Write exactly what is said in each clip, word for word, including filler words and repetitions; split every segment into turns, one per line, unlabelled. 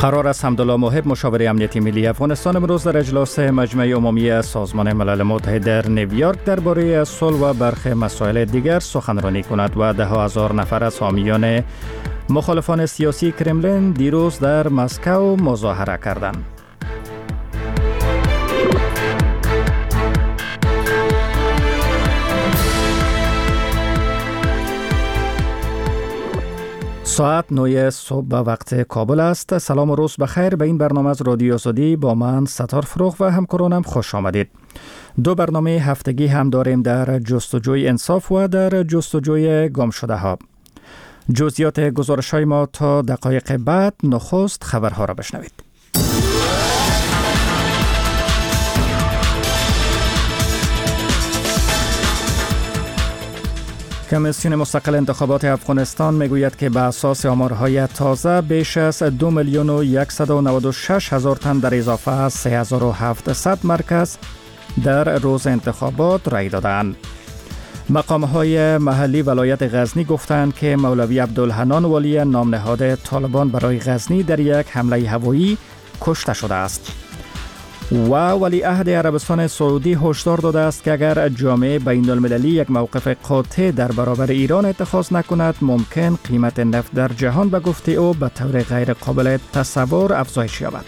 قرار است حمدالله موهب مشاور امنیتی ملی افغانستان امروز در اجلاس مجمع عمومی سازمان ملل متحد در نیویورک درباره صلح و برخی مسائل دیگر سخنرانی کند و ده هزار نفر از حامیان مخالفان سیاسی کرملین دیروز در مسکو مظاهره کردند. ساعت نه صبح به وقت کابل است. سلام و روز بخیر. به این برنامه از رادیو آزادی با من ستار فروغ و همکارانم خوش آمدید. دو برنامه هفتگی هم داریم در جستجوی انصاف و در جستجوی گم شده ها. جزئیات گزارش های ما تا دقایق بعد. نخست خبرها را بشنوید. کمیسیون مستقل انتخابات افغانستان میگوید که به اساس آمارهای تازه بیش از دو میلیون و صد و نود و شش هزار تن در اضافه از سه هزار و هفتصد مرکز در روز انتخابات رای دادند. مقامهای محلی ولایت غزنی گفتند که مولوی عبدالحنان والی نام نهاد طالبان برای غزنی در یک حمله هوایی کشته شده است. و ولیعهد عربستان سعودی هشدار داده است که اگر جامعه بین المللی یک موقف قاطع در برابر ایران اتخاذ نکند ممکن قیمت نفت در جهان به گفته او به طور غیر قابل تصور افزایش یابد.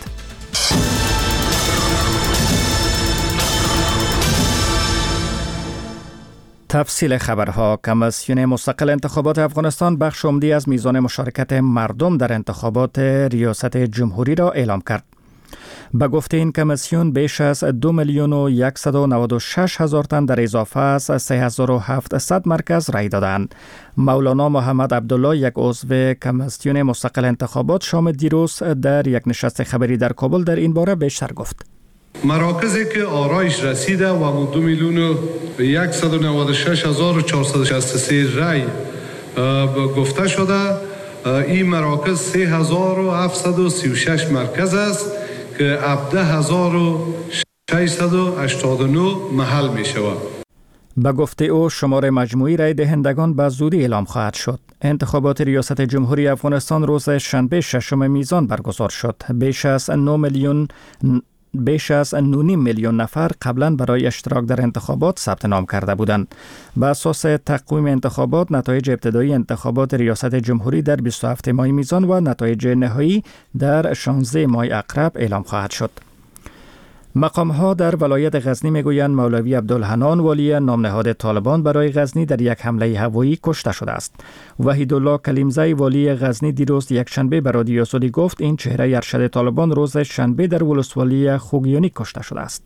تفصیل خبرها. کمیسیون مستقل انتخابات افغانستان بخش عمدی از میزان مشارکت مردم در انتخابات ریاست جمهوری را اعلام کرد. به گفته این کمیسیون بیش از دو میلیون و صد و نود و شش هزار تن در اضافه از سه هزار و هفتصد مرکز رای دادند. مولانا محمد عبدالله یک عضو کمیسیون مستقل انتخابات شام دیروز در یک نشست خبری در کابل در این باره بیشتر گفت.
مراکزی که آرایش رسیده و دو میلیون و صد و نود و شش هزار و چهارصد و شصت و سه رای گفته شده، این مراکز سه هزار و هفتصد و سی و شش مرکز است که هفده هزار و ششصد و هشتاد و نه محل می شود.
به گفته او شمار مجموعی رای دهندگان به زودی اعلام خواهد شد. انتخابات ریاست جمهوری افغانستان روز شنبه ششم میزان برگزار شد. بیش از نه میلیون بیش از نه میلیون نفر قبلا برای اشتراک در انتخابات ثبت نام کرده بودند. به اساس تقویم انتخابات نتایج ابتدایی انتخابات ریاست جمهوری در بیست و هفتم ماه میزان و نتایج نهایی در شانزده ماه عقرب اعلام خواهد شد. مقام‌ها در ولایت غزنی میگویند مولوی عبدالحنان والی نام نهاد طالبان برای غزنی در یک حمله هوایی کشته شده است. وحیدالله کلیمزی والی غزنی دیروز یک شنبه به رادیو آزادی گفت این چهره ارشد طالبان روز شنبه در ولسوالی خوگیانی کشته شده است.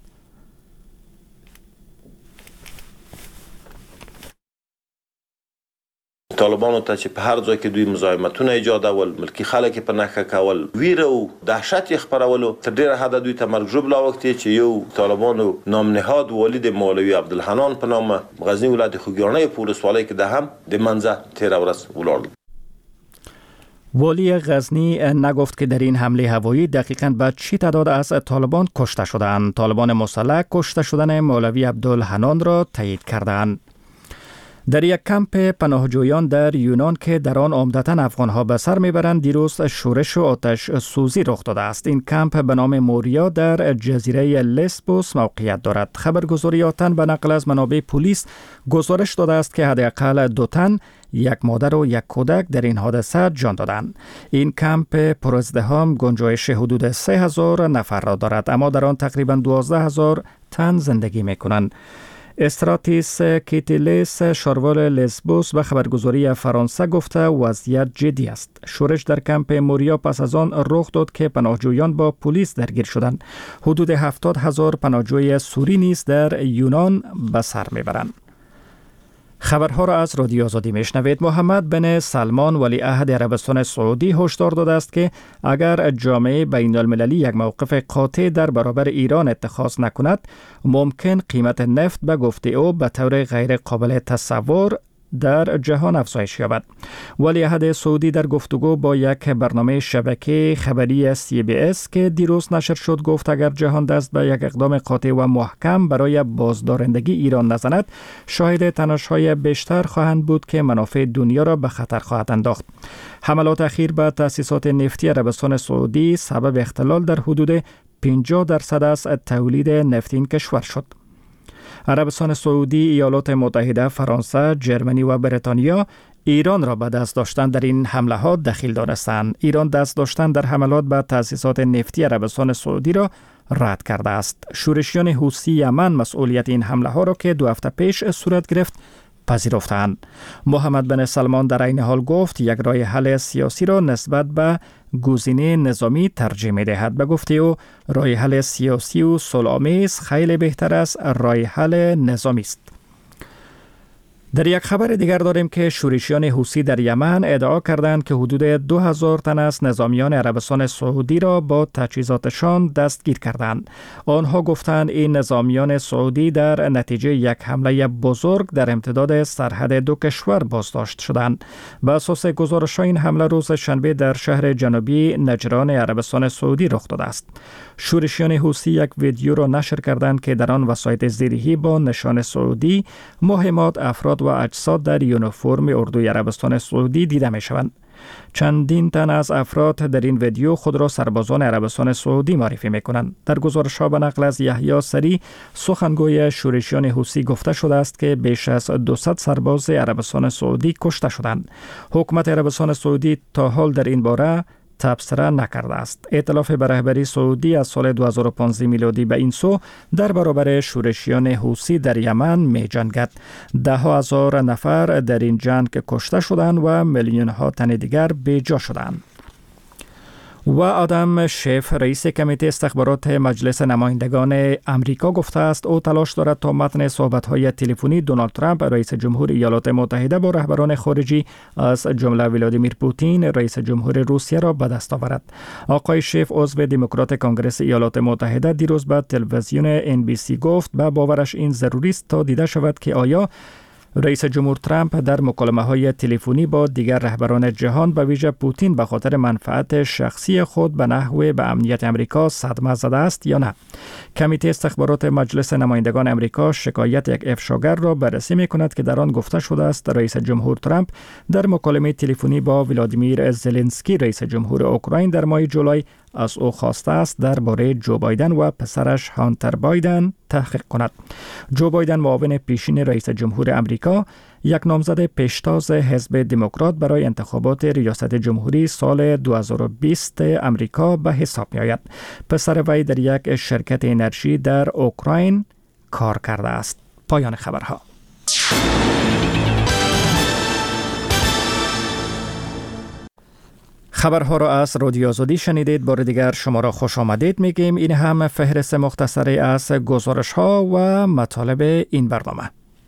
طالبانو ته چې په هر ځای کې دوی مزاحمتونه ایجادول، ملکی خلک په نښه کول، ویره او دهشت یې خپرولو، تر ډیره حده دوی ته مرګ ژوبله اوښتې چې یو طالبانو نام نهاد والي د مولوي عبدالحنان په نامه غزني ولایت خوږیاڼۍ په ولسوالۍ کې د هم د منځه تېره ورځ ولاړل.
والی غزنی نگفت که در این حمله هوایی دقیقاً به چی تعداد از طالبان کشته شدند. طالبان مسلح کشته شدن مولوی عبدالحنان را تایید کردند. در یک کمپ پناهجویان در یونان که در آن عمدتاً افغان‌ها به سر میبرند دیروز شورش و آتش سوزی رخ داده است. این کمپ به نام موریا در جزیره لسبوس موقعیت دارد. خبرگزاری آتن به نقل از منابع پلیس گزارش داده است که حداقل دو تن، یک مادر و یک کودک در این حادثه جان دادند. این کمپ پرازدحام گنجایش حدود سه هزار نفر را دارد، اما در آن تقریباً دوازده هزار تن زندگی میکنند. استراتیس کیتیلیس شاروال لسبوس به خبرگزاری فرانسه گفته وضعیت جدی است. شورش در کمپ موریا پس از آن رخ داد که پناهجویان با پلیس درگیر شدند. حدود هفتاد هزار پناهجوی سوری نیز در یونان به سر میبرند. خبرها را از رادیو آزادی میشنوید. محمد بن سلمان ولیعهد عربستان سعودی هشدار داده است که اگر جامعه بین المللی یک موقف قاطع در برابر ایران اتخاذ نکند ممکن قیمت نفت به گفته او به طور غیر قابل تصور در جهان افزایش یابد. ولیعهد سعودی در گفتگو با یک برنامه شبکه خبری سی بی اس که دیروز نشر شد گفت اگر جهان دست به یک اقدام قاطع و محکم برای بازدارندگی ایران نزند، شاهد تنش‌های بیشتر خواهند بود که منافع دنیا را به خطر خواهد انداخت. حملات اخیر به تأسیسات نفتی عربستان سعودی سبب اختلال در حدود پنجاه درصد از تولید نفت این کشور شد. عربستان سعودی، ایالات متحده، فرانسه، جرمنی و بریتانیا ایران را به دست داشتن در این حمله ها دخیل دانستند. ایران دست داشتن در حملات به تأسیسات نفتی عربستان سعودی را رد کرده است. شورشیان حوثی یمن مسئولیت این حمله ها را که دو هفته پیش صورت گرفت پذیرفتند. محمد بن سلمان در این حال گفت یک راه حل سیاسی را نسبت به گزینه نظامی ترجیح می‌دهد. به گفته او راه حل سیاسی و صلح‌آمیز خیلی بهتر از راه حل نظامی است. در یک خبر دیگر داریم که شورشیان حوثی در یمن ادعا کردند که حدود دو هزار تن از نظامیان عربستان سعودی را با تجهیزاتشان دستگیر کردند. آنها گفتند این نظامیان سعودی در نتیجه یک حمله بزرگ در امتداد سرحد دو کشور بازداشت شدند. بر اساس گزارش این حمله روز شنبه در شهر جنوبی نجران عربستان سعودی رخ داده است. شورشیان حوثی یک ویدیو را نشر کردند که در آن وسایط زیرهی با نشان سعودی، مهمات، افراد و اجساد در یونیفرم اردوی عربستان سعودی دیده می شوند. چندین تن از افراد در این ویدیو خود را سربازان عربستان سعودی معرفی می کنند. در گزارش ها به نقل از یحیی سری، سخنگوی شورشیان حوثی، گفته شده است که بیش از دویست سرباز عربستان سعودی کشته شدند. حکومت عربستان سعودی تا حال در این باره تبصره نکرده است. ائتلاف به رهبری سعودی از سال دو هزار و پانزده میلادی به این سو در برابر شورشیان حوثی در یمن می جنگد. ده ها هزار نفر در این جنگ کشته شدند و میلیون ها تن دیگر بیجا شدند. و آدم شیف، رئیس کمیته استخبارات مجلس نمایندگان امریکا، گفته است او تلاش دارد تا متن صحبت‌های تلفنی دونالد ترامپ رئیس جمهور ایالات متحده با رهبران خارجی از جمله ولادیمیر پوتین رئیس جمهور روسیه را به دست آورد. آقای شیف، عضو دموکرات کنگره ایالات متحده، دیروز به تلویزیون ان بی سی گفت به باورش این ضروری است تا دیده شود که آیا رئیس جمهور ترامپ در مکالمه‌های تلفنی با دیگر رهبران جهان به ویژه پوتین به خاطر منفعت شخصی خود به نحو به امنیت امریکا صدمه زده است یا نه. کمیته استخبارات مجلس نمایندگان امریکا شکایت یک افشاگر را بررسی می‌کند که در آن گفته شده است رئیس جمهور ترامپ در مکالمه تلفنی با ولادیمیر زلنسکی رئیس جمهور اوکراین در ماه جولای از او خواسته است درباره جو بایدن و پسرش هانتر بایدن تحقیق کند. جو بایدن، معاون پیشین رئیس جمهور امریکا، یک نامزد پیشتاز حزب دموکرات برای انتخابات ریاست جمهوری سال دو هزار و بیست امریکا به حساب می آید. پسر وی در یک شرکت انرژی در اوکراین کار کرده است. پایان خبرها. خبرها را از رادیو آزادی شنیدید. بار دیگر شما را خوش آمدید میگیم. این هم فهرست مختصری از گزارش ها و مطالب این برنامه.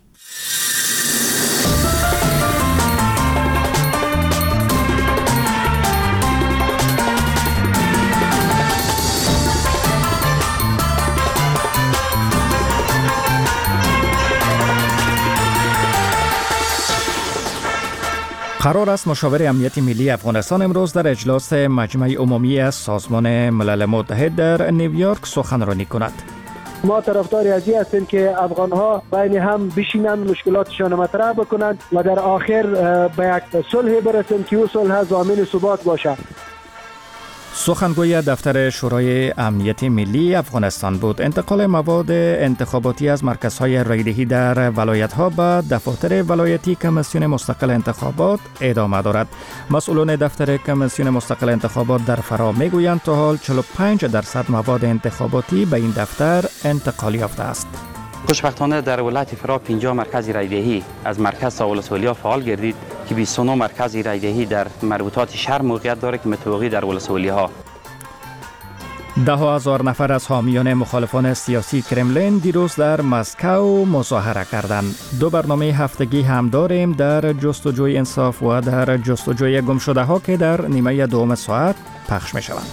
قرار است مشاور امنیت ملی افغانستان امروز در اجلاس مجمع عمومی از سازمان ملل متحد در نیویورک سخنرانی کند.
ما طرفدار از این هستیم که افغان‌ها بین هم بشینند، مشکلاتشان مطرح بکنند و در آخر به یک صلح برسند که او صلح ضامن ثبات باشد.
سخنگوی دفتر شورای امنیت ملی افغانستان بود. انتقال مواد انتخاباتی از مرکزهای رایدهی در ولایت‌ها به دفاتر ولایتی کمیسیون مستقل انتخابات ادامه دارد. مسئولان دفتر کمیسیون مستقل انتخابات در فرا میگویند تا حال چهل و پنج درصد مواد انتخاباتی به این دفتر انتقال یافته است.
خوشبختانه در ولایت فرا پنجاه مرکز رایدهی از مرکز تا ولسوالی‌ها فعال گردید که بیست و نه مرکز رایدهی در مربوطات شهر موقعیت دارد که متوقع در ولسوالی‌ها.
ده ها هزار نفر از حامیان مخالفان سیاسی کرملین دیروز در مسکو مظاهره کردند. دو برنامه هفتگی هم داریم در جستجوی انصاف و در جستجوی گمشده ها که در نیمه دوم ساعت پخش می شوند.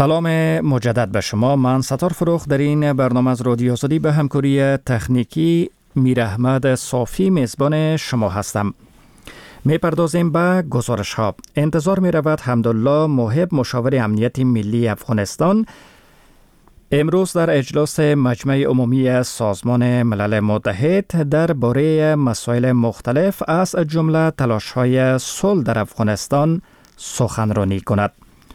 سلام مجدد به شما. من ستار فروخ در این برنامه از رادیو آزادی به همکاری تکنیکی میر احمد صافی میزبان شما هستم. می پردازیم به گزارش ها. انتظار می رود حمدالله محب مشاور امنیت ملی افغانستان امروز در اجلاس مجمع عمومی سازمان ملل متحد درباره مسائل مختلف از جمله تلاش‌های صلح در افغانستان سخنرانی کند.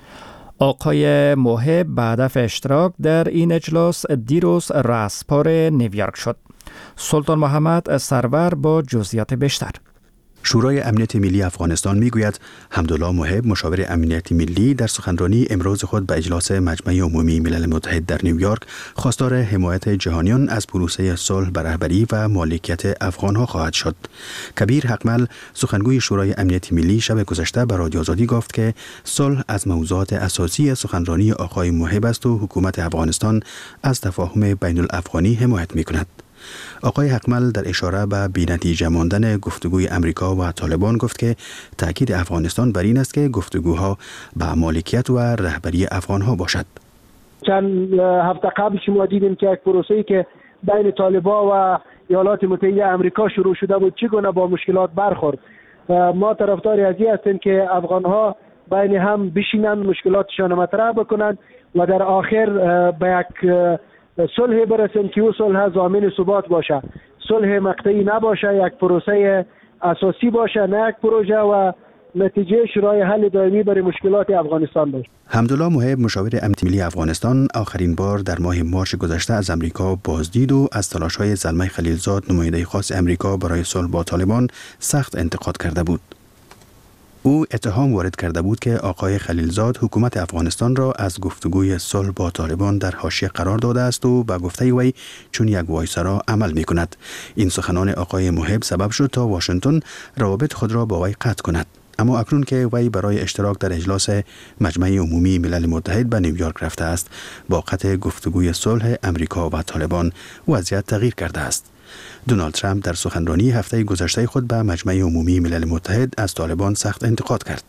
آقای محب به هدف اشتراک در این اجلاس دیروز رأسپار نیویورک شد. سلطان محمد سرور با جزئیات بیشتر.
شورای امنیت ملی افغانستان میگوید حمدالله محب مشاور امنیت ملی در سخنرانی امروز خود به اجلاس مجمع عمومی ملل متحد در نیویورک خواستار حمایت جهانیان از پروسه صلح به رهبری و مالکیت افغانها خواهد شد. کبیر حقمل سخنگوی شورای امنیت ملی شب گذشته به رادیو آزادی گفت که صلح از موضوعات اساسی سخنرانی آقای محب است و حکومت افغانستان از تفاهم بین الافغانی حمایت میکند. آقای حقمل در اشاره به بی‌نتیجه ماندن گفتگوی امریکا و طالبان گفت که تأکید افغانستان بر این است که گفتگوها به مالکیت و رهبری افغانها باشد.
چند هفته قبل شما دیدیم که یک پروسه‌ای که بین طالبان و ایالات متحده آمریکا شروع شده بود چگونه با مشکلات برخورد. ما طرفدار از این هستیم که افغانها بین هم بشینند، مشکلاتشان مطرح بکنند و در آخر به یک صلح برسیم که او صلح ضامن ثبات باشه، صلح مقطعی نباشه، یک پروسه اساسی باشه، نه یک پروژه و نتیجه شورای حل دائمی برای مشکلات افغانستان باشه.
حمدالله محب مشاور امنیت ملی افغانستان آخرین بار در ماه مارس گذشته از امریکا بازدید و از تلاش‌های زلمه خلیلزاد نماینده خاص امریکا برای صلح با طالبان سخت انتقاد کرده بود. او اتهام وارد کرده بود که آقای خلیلزاد حکومت افغانستان را از گفتگوی صلح با طالبان در حاشیه قرار داده است و به گفته وی چون یک وایسرا عمل می کند. این سخنان آقای محب سبب شد تا واشنگتن روابط خود را با وی قطع کند. اما اکنون که وی برای اشتراک در اجلاس مجمع عمومی ملل متحد به نیویورک رفته است، با قطع گفتگوی صلح امریکا و طالبان وضعیت تغییر کرده است. دونالد ترامپ در سخنرانی هفته گذشته خود به مجمع عمومی ملل متحد از طالبان سخت انتقاد کرد.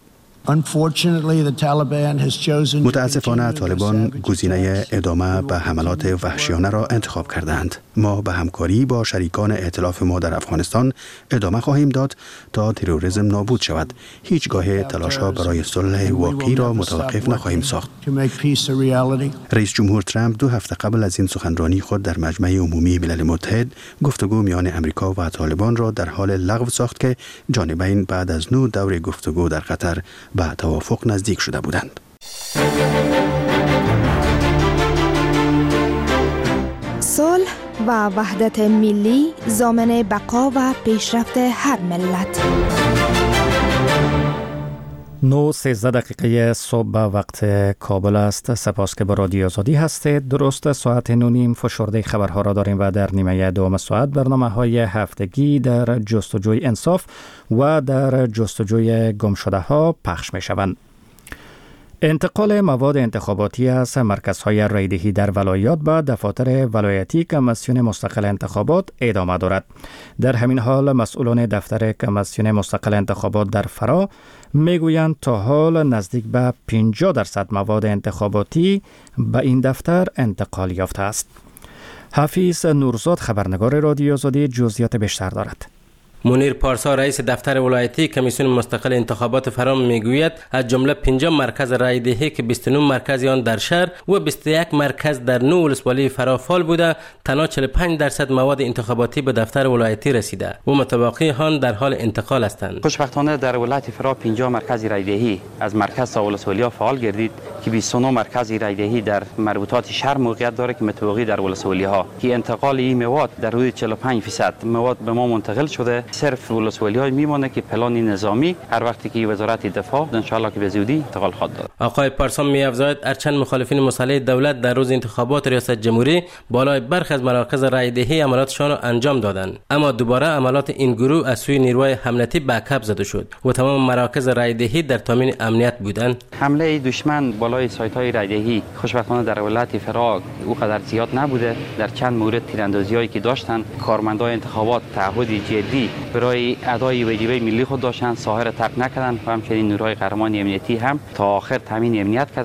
متاسفانه طالبان گزینه ادامه به حملات وحشیانه را انتخاب کردند. ما به همکاری با شریکان ائتلاف ما در افغانستان ادامه خواهیم داد تا تروریسم نابود شود. هیچگاه تلاش‌ها برای صلح واقعی را متوقف نخواهیم ساخت. رئیس جمهور ترامپ دو هفته قبل از این سخنرانی خود در مجمع عمومی ملل متحد گفتگو میان امریکا و طالبان را در حال لغو ساخت که جانبین بعد از نو دور گفتگو در قطر به توافق نزدیک شده بودند.
صلح و وحدت ملی ضامن بقا و پیشرفت هر ملت.
نو سیزده دقیقه صبح به وقت کابل است. سپاس که با رادیو آزادی هستید. درست ساعت نو نیم فشرده خبرها را داریم و در نیمه دوم ساعت برنامه های هفتگی در جستجوی انصاف و در جستجوی گمشده ها پخش می شوند. انتقال مواد انتخاباتی از مرکزهای رایدهی در ولایات به دفاتر ولایتی کمیسیون مستقل انتخابات ادامه دارد. در همین حال مسئولان دفتر کمیسیون مستقل انتخابات در فرا میگویند تا حال نزدیک به پنجاه درصد مواد انتخاباتی به این دفتر انتقال یافته است. حفیظ نورزاد خبرنگار رادیو آزادی جزئیات بیشتر دارد.
منیر پارسا رئیس دفتر ولایتی کمیسیون مستقل انتخابات فرام میگوید از جمله پنجاه مرکز رای دهی که بیست و نه مرکز آن در شهر و بیست و یک مرکز در نو ولسوالی فرا فعال بوده، تنها چهل و پنج درصد مواد انتخاباتی به دفتر ولایتی رسیده و متبقی آن در حال انتقال هستند.
خوشبختانه در ولایت فرا پنجاه مرکز رای دهی از مرکز تا ولسوالی فعال گردید که بیست و نه مرکز رای دهی در مربوطات شهر موقعیت داره که متوقی در ولسوالی ها که انتقال این مواد در حدود چهل و پنج درصد مواد به ما منتقل شده. صرف ولسوالی های میمونه که پلان نظامی هر وقتی که وزارت دفاع ان شاء الله که به زودی انتقال خواهد داد.
آقای پارسا می‌افزاید ارچند مخالفین مسلح دولت در روز انتخابات ریاست جمهوری بالای برخی از مراکز رای دهی عملیاتشان را انجام دادند، اما دوباره عملیات این گروه از سوی نیروهای حملتی به عقب زده شد و تمام مراکز رای دهی در تامین امنیت بودند.
حمله دشمن بالای سایت های رای دهی خوشبختانه در ولایت فرا او قدر زیاد نبوده. در چند مورد تیراندازی‌هایی که داشتند کارمندان انتخابات تعهد جدی برای ادای واجبه ملی خود داشتند، ساحر ترک نکردند و همچنین نیروهای قهرمان امنیتی هم تا آخر تامین امنیت کردند.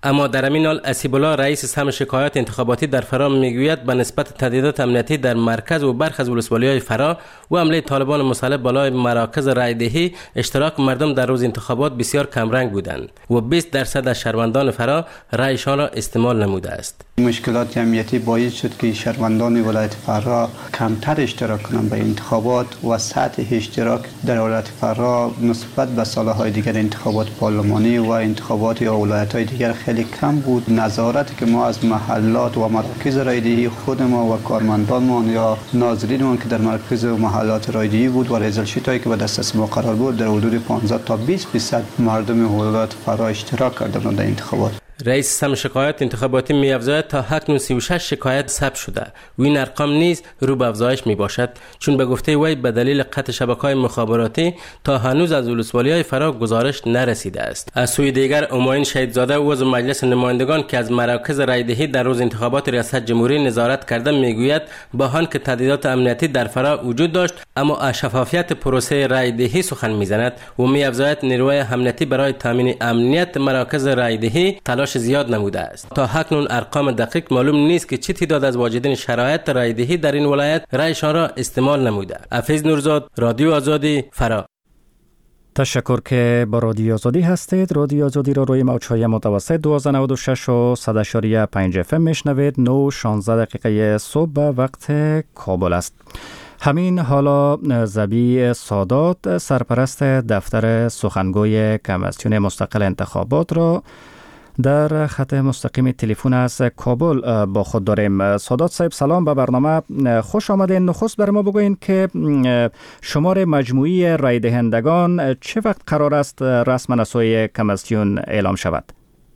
اما در همین حال اسیب الله رئیس سهم شکایات انتخاباتی در فرا میگوید به نسبت تهدیدات امنیتی در مرکز و برخی از ولسوالی‌های فرا و حمله طالبان مسلح بالای مراکز رایدهی اشتراک مردم در روز انتخابات بسیار کمرنگ بودند و بیست درصد از شهروندان فرا رایشان را استعمال نموده است.
مشکلات امنیتی باعث شد که شهروندان ولایت فرا کمتر اشتراک کنند به انتخابات و سطح اشتراک در ولایت فرا نسبت به سالهای دیگر انتخابات پارلمانی و انتخابات یا ولایت‌های دیگر خیلی کم بود. نظارتی که ما از محلات و مراکز رایدهی خود ما و کارمندانمان یا ناظرینمان که در مراکز و محلات رایدهی بود و ریزل شیتایی که به دسترس ما قرار بود در حدود پانزده تا بیست درصد مردم ولایت فرا اشتراک کردند در انتخابات.
رئیس سهم شکایات انتخاباتی می‌افزاید تا اکنون سی و شش شکایت ثبت شده و این ارقام نیز رو به افزایش میباشد، چون به گفته وی به دلیل قطع شبکه‌های مخابراتی تا هنوز از ولسوالی‌های فرا گزارش نرسیده است. از سوی دیگر اماین شهیدزاده عضو مجلس نمایندگان که از مراکز رایدهی در روز انتخابات ریاست جمهوری نظارت کرده میگوید با آنکه تهدیدات امنیتی در فرا وجود داشت اما از شفافیت پروسه رایدهی سخن میزند و می‌افزاید نیروی امنیتی برای تامین امنیت مراکز رایدهی تلاش زیاد نموده است. تا اکنون ارقام دقیق معلوم نیست که چه تعداد از واجدین شرایط رایدهی در این ولایت رایشان را استعمال نموده. حفیظ نورزاد، رادیو آزادی، فرا.
تشکر که با رادیو آزادی هستید. رادیو آزادی را روی موج‌های متوسط دویست و نود و شش و صد و پنج اف ام میشنوید. نه و شانزده دقیقه صبح به وقت کابل است. همین حالا زبی سادات سرپرست دفتر سخنگوی کمیسیون مستقل انتخابات را در خط مستقیم تلفن از کابل با خود داریم. سادات صاحب سلام به برنامه، خوش آمدین. نخست بر ما بگوین که شمار مجموعی رای دهندگان چه وقت قرار است رسما از سوی کمیسیون اعلام شود؟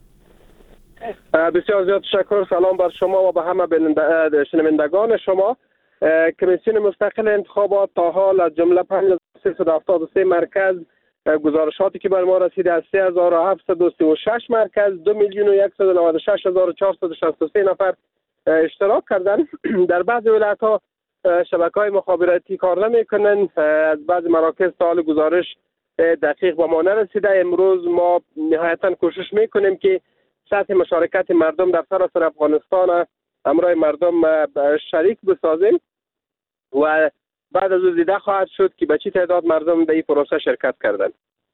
بسیار زیاد تشکر. سلام بر شما و به همه شنوندگان شما. کمیسیون مستقل انتخابات تا حال از جمله پنج هزار و سیصد و هفتاد و سه مرکز گزارشاتی که بر ما رسیده از سه هزار و هفتصد و سی و شش مرکز دو میلیون و صد و نود و شش هزار و چهارصد و شصت و سه نفر اشتراک کردند. در بعضی ولایت‌ها شبکه‌های مخابراتی کار نمی‌کنند. از بعضی مراکز تا حال گزارش دقیق به ما نرسیده. امروز ما نهایتاً کوشش می‌کنیم که سطح مشارکت مردم در سراسر افغانستان همراه مردم شریک بسازیم و بعد از او دیده خواهد شد که به چه تعداد مردم در این پروسه شرکت کردند.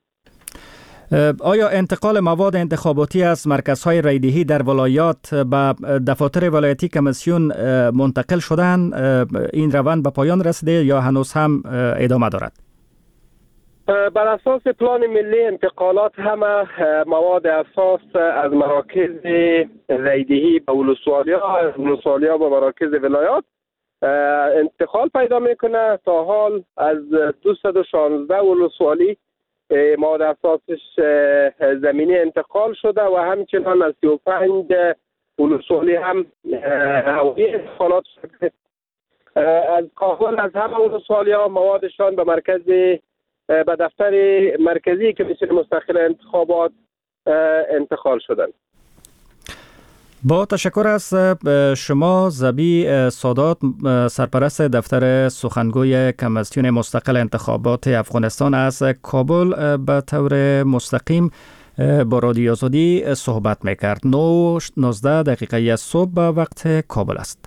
آیا انتقال مواد انتخاباتی از مرکزهای رایدهی در ولایات به دفاتر ولایتی کمیسیون منتقل شدن، این روند به پایان رسیده یا هنوز هم ادامه دارد؟
بر اساس پلان ملی انتقالات همه مواد اساس از مراکز رایدهی به ولسوالی‌ها، از ولسوالی‌ها به مراکز ولایات انتقال پیدا میکنه. تا حال از دویست و شانزده ولسوالی مواد اساسش زمینی انتقال شده و همچنان از سی و پنج ولسوالی هم هوایی انتقالات شده. از کابل از همه ولسوالی‌ها موادشان به مرکز به دفتر مرکزی کمیسیون مستقل انتخابات انتقال شدند.
با تشکر از شما زبی سادات سرپرست دفتر سخنگوی کمیسیون مستقل انتخابات افغانستان از کابل به طور مستقیم با رادیو آزادی صحبت میکرد. نه و نوزده دقیقه صبح به وقت کابل است.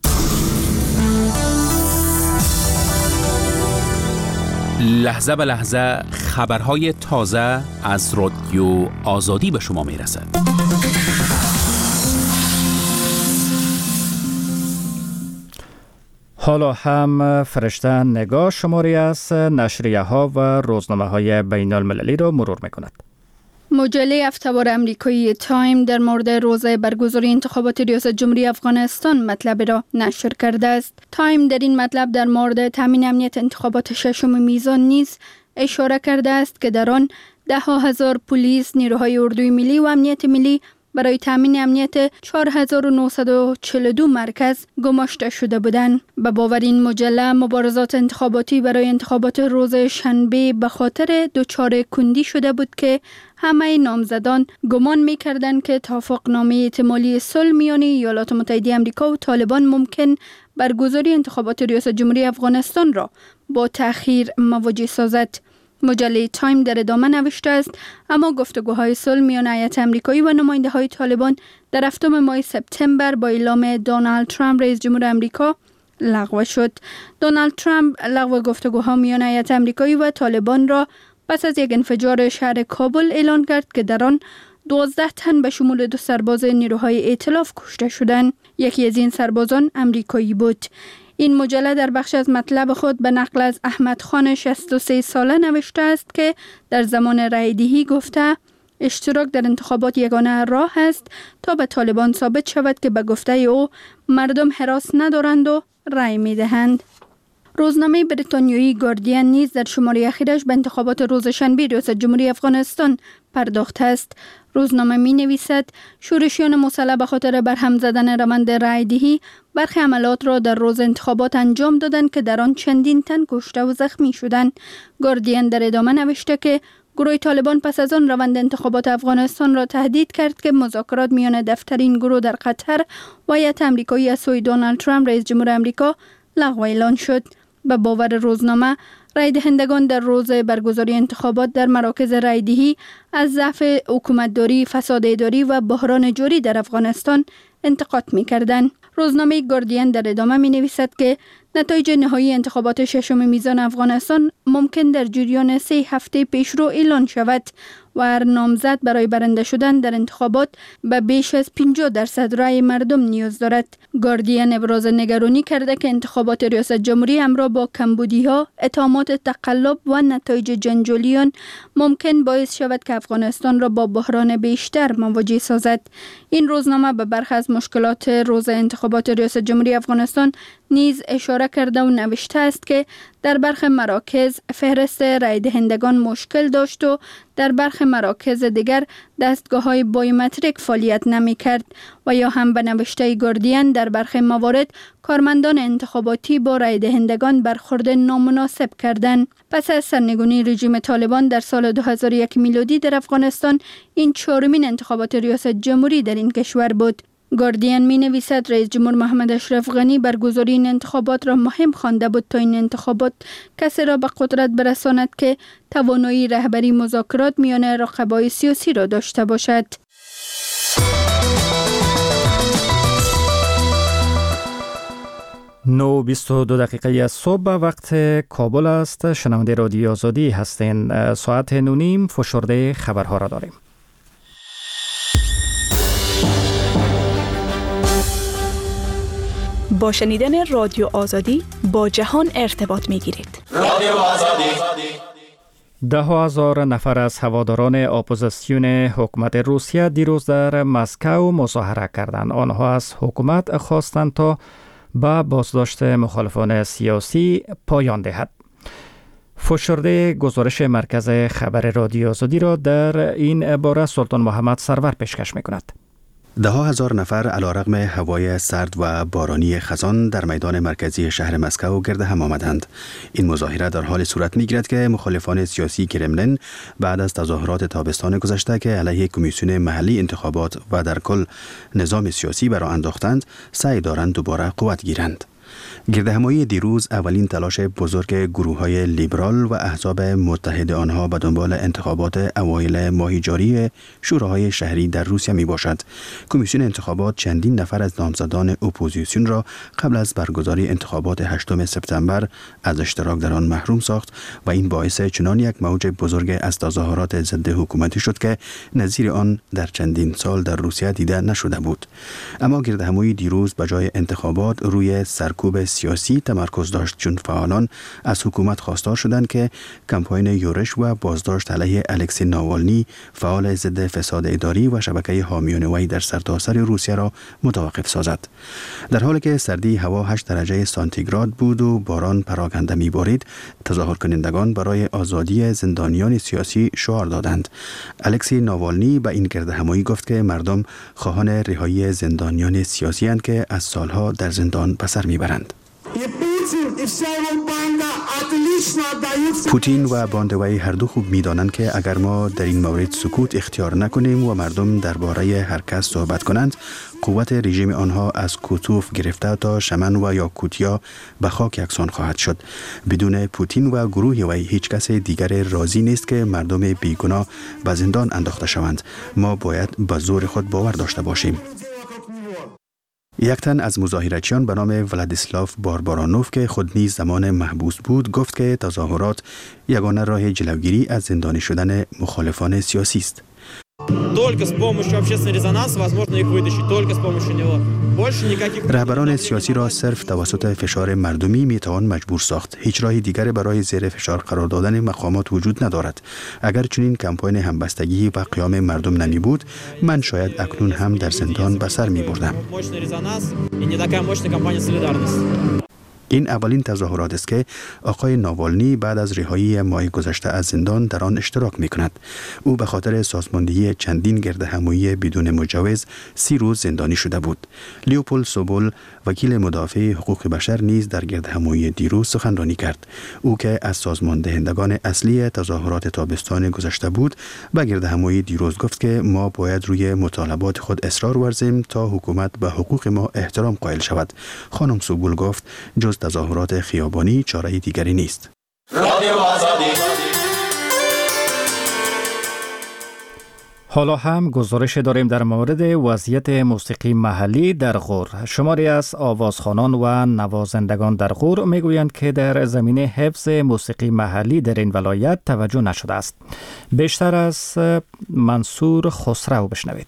لحظه به لحظه خبرهای تازه از رادیو آزادی به شما میرسد.
حالا هم فرشته نگاه شماری از نشریه ها و روزنامه های بین المللی را مرور میکند.
مجله هفته‌وار امریکایی تایم در مورد روز برگزاری انتخابات ریاست جمهوری افغانستان مطلب را نشر کرده است. تایم در این مطلب در مورد تامین امنیت انتخابات ششم میزان نیز اشاره کرده است که در آن ده هزار پلیس، نیروهای اردوی ملی و امنیت ملی برای تامین امنیت چهار هزار و نهصد و چهل و دو مرکز گماشته شده بودند. به باور این مجله مبارزات انتخاباتی برای انتخابات روز شنبه به خاطر دچار کندی شده بود که همه نامزدان گمان می‌کردند که توافقنامه احتمالی صلح میان ایالات متحده آمریکا و طالبان ممکن برگزاری انتخابات ریاست جمهوری افغانستان را با تأخیر مواجه سازد. مجله تایم در ادامه نوشته است اما گفتگوهای صلح میان هیئت آمریکایی و نماینده های طالبان در هفتم ماه سپتامبر با اعلام دونالد ترامپ رئیس جمهور آمریکا لغو شد. دونالد ترامپ لغو گفتگوها میان هیئت آمریکایی و طالبان را پس از یک انفجار شهر کابل اعلان کرد که در آن دوازده تن به شمول دو سرباز نیروهای ائتلاف کشته شدند. یکی از این سربازان آمریکایی بود. این مجله در بخش از مطلب خود به نقل از احمد خان شصت و سه ساله نوشته است که در زمان رای دهی گفته اشتراک در انتخابات یگانه راه است تا به طالبان ثابت شود که به گفته او مردم هراس ندارند و رای می دهند. روزنامه بریتانیایی گاردین نیز در شماره اخیرش به انتخابات روز شنبه ریاست جمهوری افغانستان پرداخته است. روزنامه می نویسد شورشیان مسلح به خاطر برهم زدن روند رای دهی برخی عملات را در روز انتخابات انجام دادند که در آن چندین تن کشته و زخمی شدند. گاردین در ادامه نوشته که گروه طالبان پس از آن روند انتخابات افغانستان را تهدید کرد که مذاکرات میان دفتر این گروه در قطر و هیئت آمریکایی از سوی دونالد ترامپ رئیس جمهور آمریکا لغو اعلان شد. به باور روزنامه رای دهندگان در روز برگزاری انتخابات در مراکز رای دهی از ضعف حکومتداری، فساد اداری و بحران جاری در افغانستان انتقاد می‌کردند. روزنامه گاردین در ادامه می‌نویسد که نتایج نهایی انتخابات ششم میزان افغانستان ممکن در جریان سه هفته پیشرو اعلان شود و هر نامزد برای برنده شدن در انتخابات به بیش از پنجاه درصد رای مردم نیاز دارد. گاردین ابراز نگرانی کرده که انتخابات ریاست جمهوری همراه با کمبودی‌ها، اتهامات تقلب و نتایج جنجالیان ممکن باعث شود که افغانستان را با بحران بیشتر مواجه سازد. این روزنامه به برخی از مشکلات روز انتخابات ریاست جمهوری افغانستان نیز اشاره کرده و نوشته است که در برخی مراکز فهرست رای دهندگان مشکل داشت و در برخی مراکز دیگر دستگاه‌های بایومتریک فعالیت نمی‌کرد و یا هم به نوشته گاردین در برخی موارد کارمندان انتخاباتی با رای دهندگان برخورد نامناسب کردند. پس از سرنگونی رژیم طالبان در سال دو هزار و یک میلادی در افغانستان این چهارمین انتخابات ریاست جمهوری در این کشور بود. گاردین می نویسد رئیس جمهور محمد اشرف غنی برگزاری این انتخابات را مهم خوانده بود تا این انتخابات کسی را به قدرت برساند که توانایی رهبری مذاکرات میان رقبای سیاسی را داشته باشد.
نه و بیست و دو دقیقه از صبح وقت کابل است. شنونده رادیو آزادی هستین. ساعت نونیم فشرده خبرها را داریم.
با شنیدن رادیو آزادی با جهان ارتباط می گیرید.
رادیو آزادی. ده هزار نفر از هواداران اپوزیسیون حکومت روسیه دیروز در مسکو مظاهره کردند. آنها از حکومت خواستند تا به بازداشت مخالفان سیاسی پایان دهد. فشرده گزارش مرکز خبر رادیو آزادی را در این باره سلطان محمد سرور پیشکش می‌کند.
ده ها هزار نفر علیرغم هوای سرد و بارانی خزان در میدان مرکزی شهر مسکو گرد هم آمدند. این مظاهره در حال صورت می‌گیرد که مخالفان سیاسی کرملین بعد از تظاهرات تابستان گذشته که علیه کمیسیون محلی انتخابات و در کل نظام سیاسی برآ انداختند، سعی دارند دوباره قوت گیرند. گردهمایی دیروز اولین تلاش بزرگ گروه‌های لیبرال و احزاب متحد آنها به دنبال انتخابات اوایل ماه جاری شوراهای شهری در روسیه می باشد. کمیسیون انتخابات چندین نفر از نامزدان اپوزیسیون را قبل از برگزاری انتخابات هشتم سپتامبر از اشتراک در آن محروم ساخت و این باعث چنان یک موج بزرگ از تظاهرات ضد حکومتی شد که نظیر آن در چندین سال در روسیه دیده نشده بود. اما گردهمایی دیروز به جای انتخابات روی سرکوب سیاسی تمرکز داشت، چون فعالان از حکومت خواستار شدند که کمپاین یورش و بازداشت علیه الکسی ناوالنی، فعال ضد فساد اداری و شبکه حامیان وی در سرتاسر روسیه را متوقف سازد. در حالی که سردی هوا هشت درجه سانتیگراد بود و باران پراکنده می‌بارید، تظاهر کنندگان برای آزادی زندانیان سیاسی شعار دادند. الکسی ناوالنی به این گردهمایی گفت که مردم خواهان رهایی زندانیان سیاسی اند که از سالها در زندان به سر میبرند. پوتین و باندوی هر دو خوب می‌دانند که اگر ما در این مورد سکوت اختیار نکنیم و مردم درباره هر کس صحبت کنند، قوت رژیم آنها از کوتوف گرفته تا شمن و یاکوتیا به خاک یکسان خواهد شد. بدون پوتین و گروه وی هیچ کس دیگر راضی نیست که مردم بیگناه به زندان انداخته شوند. ما باید به زور خود باور داشته باشیم. یک تن از مظاهرچیان به نام ولادیسلاف باربارانوف که خود نیز زمان محبوس بود گفت که تظاهرات یگانه راه جلوگیری از زندانی شدن مخالفان سیاسی است. رهبران سیاسی را صرف توسط فشار مردمی میتوان مجبور ساخت. هیچ راه دیگر برای زیر فشار قرار دادن مقامات وجود ندارد. اگر چنین کمپاین همبستگی و قیام مردم نمی بود، من شاید اکنون هم در زندان به سر می بردم. این اولین تظاهرات است که آقای ناوالنی بعد از رهایی ماه گذشته از زندان در آن اشتراک می کند. او به خاطر سازماندهی چندین گردهمایی بدون مجوز سی روز زندانی شده بود. لیوپول سوبول وکیل مدافع حقوق بشر نیز در گردهمایی دیروز سخنرانی کرد. او که از سازماندهندگان اصلی تظاهرات تابستان گذشته بود، به گردهمایی دیروز گفت که ما باید روی مطالبات خود اصرار ورزیم تا حکومت به حقوق ما احترام قائل شود. خانم سوبول گفت جز تظاهرات خیابانی چاره دیگری نیست.
حالا هم گزارش داریم در مورد وضعیت موسیقی محلی در غور. شماری از آوازخوانان و نوازندگان در غور میگویند که در زمینه حفظ موسیقی محلی در این ولایت توجه نشده است. بیشتر از منصور خسرو بشنوید.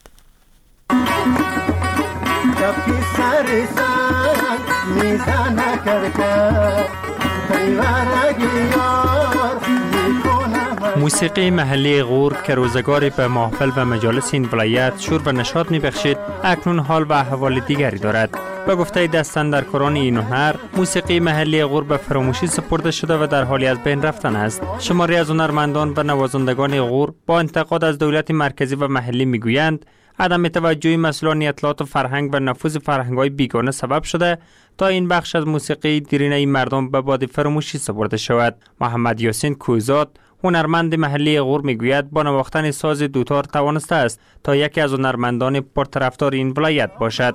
موسیقی محلی غور که روزگاری به محفل و مجالس این ولایت شور و نشاط می بخشید، اکنون حال و احوال دیگری دارد. به گفته دستاندرکاران این هنر، موسیقی محلی غور به فراموشی سپرده شده و در حالی از بین رفتن است. شماری از هنرمندان و نوازندگان غور با انتقاد از دولت مرکزی و محلی می گویند عدم توجه مسئولان اطلاعات و فرهنگ و نفوذ فرهنگ‌های بیگانه سبب شده تا این بخش از موسیقی دیرینه مردم به باد فراموشی سپرده شود. محمد یاسین کوزاد هنرمند محلی غور میگوید با نواختن ساز دوتار توانسته است تا یکی از هنرمندان پرطرفدار این ولایت باشد.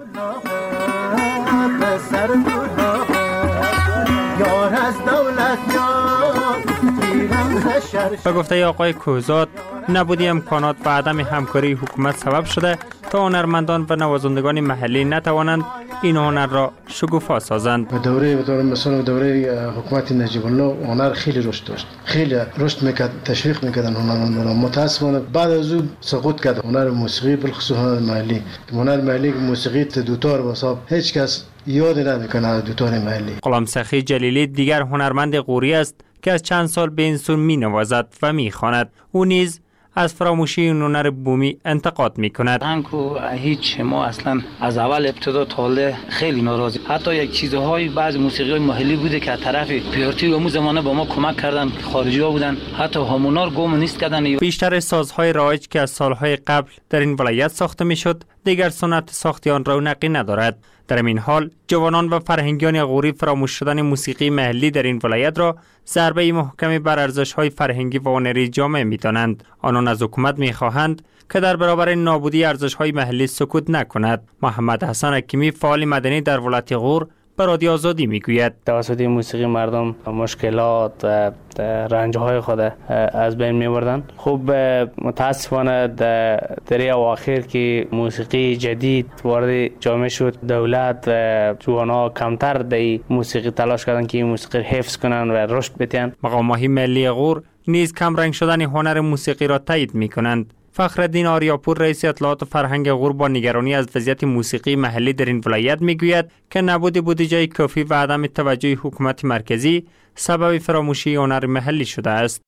به گفته آقای کوزاد، نبودی امکانات و عدم همکاری حکومت سبب شده تا هنرمندان و نوازندگان محلی نتوانند این هنر را شکوفا سازند.
به دوره به دوره مثلا دوره حکومت نجیب الله هنر خیلی رشد داشت، خیلی رشد میکرد، تشویق میکردن هنرمندان. متاسفانه بعد از اون سقوط کرد هنر موسیقی، بالخصوص هنر محلی. هنر محلی موسیقی دوتار واسه هیچ کس یاد نمیکنه دوتار محلی.
غلام سخی جلیلی دیگر هنرمند غوری است که از چند سال به این سو می نوازد و می خواند. او نیز از فراموشی هنر بومی انتقاد می کند.
هنگو هیچ ما اصلا از اول ابتدا تا حالا خیلی ناراضی. حتی یک چیزهای بعض موسیقی محلی بوده که از طرف پیارتی و اون زمانه با ما کمک کردن، خارجی ها بودن، حتی همونا رو گم نیست کردن.
بیشتر سازهای رایج که از سالهای قبل در این ولایت ساخته می شد دیگر سنت ساختی آن رونقی ندارد. در این حال جوانان و فرهنگیان غوری فراموش شدن موسیقی محلی در این ولایت را ضربه محکمی بر ارزش‌های فرهنگی و هنری جامعه می‌دانند. آنان از حکومت می‌خواهند که در برابر نابودی ارزش‌های محلی سکوت نکند. محمد حسن حکیمی فعال مدنی در ولایت غور به رادیو آزادی میگوید
توسط موسیقی مردم مشکلات و رنج‌های خود از بین می‌بردند. خوب متاسفانه در اواخر که موسیقی جدید وارد جامعه شد، دولت و جوان‌ها کمتر در موسیقی تلاش کردند که این موسیقی حفظ کنند و رشد بدهند.
مقام‌های ملی غور نیز کم رنگ شدن هنر موسیقی را تایید می‌کنند. فخرالدین آریاپور رئیس اطلاعات و فرهنگ غور با نگرانی از وضعیت موسیقی محلی در این ولایت میگوید که نبود بودجه کافی و عدم توجه حکومت مرکزی سبب فراموشی هنر محلی شده است.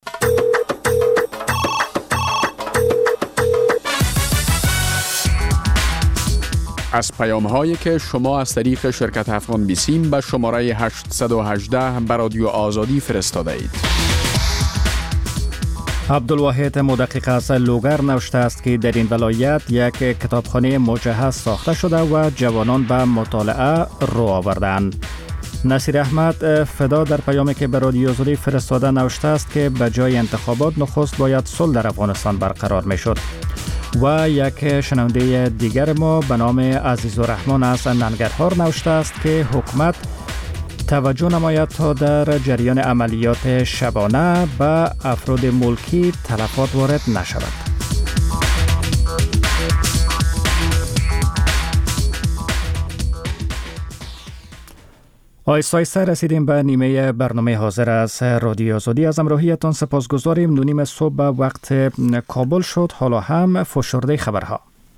از پیام هایی که شما از طریق شرکت افغان بیسیم به شماره هشت یک هشت به رادیو آزادی فرستاده اید.
عبدالواحد مدقق از لوگر نوشته است که در این ولایت یک کتابخانه مجهز ساخته شده و جوانان به مطالعه رو آوردند. نصیر احمد فدا در پیامی که به رادیو آزادی فرستاده نوشته است که به جای انتخابات نخست باید صلح در افغانستان برقرار می شد. و یک شنونده دیگر ما به نام عزیزالرحمن از ننگرهار نوشته است که حکومت توجه نماید تا در جریان عملیات شبانه به افراد ملکی تلفات وارد نشود. آیسته آیسته رسیدیم به نیمه برنامه حاضر از رادیو آزادی. از همراهیتان سپاسگزاریم. دو نیم صبح به وقت کابل شد. حالا هم فشرده خبرها.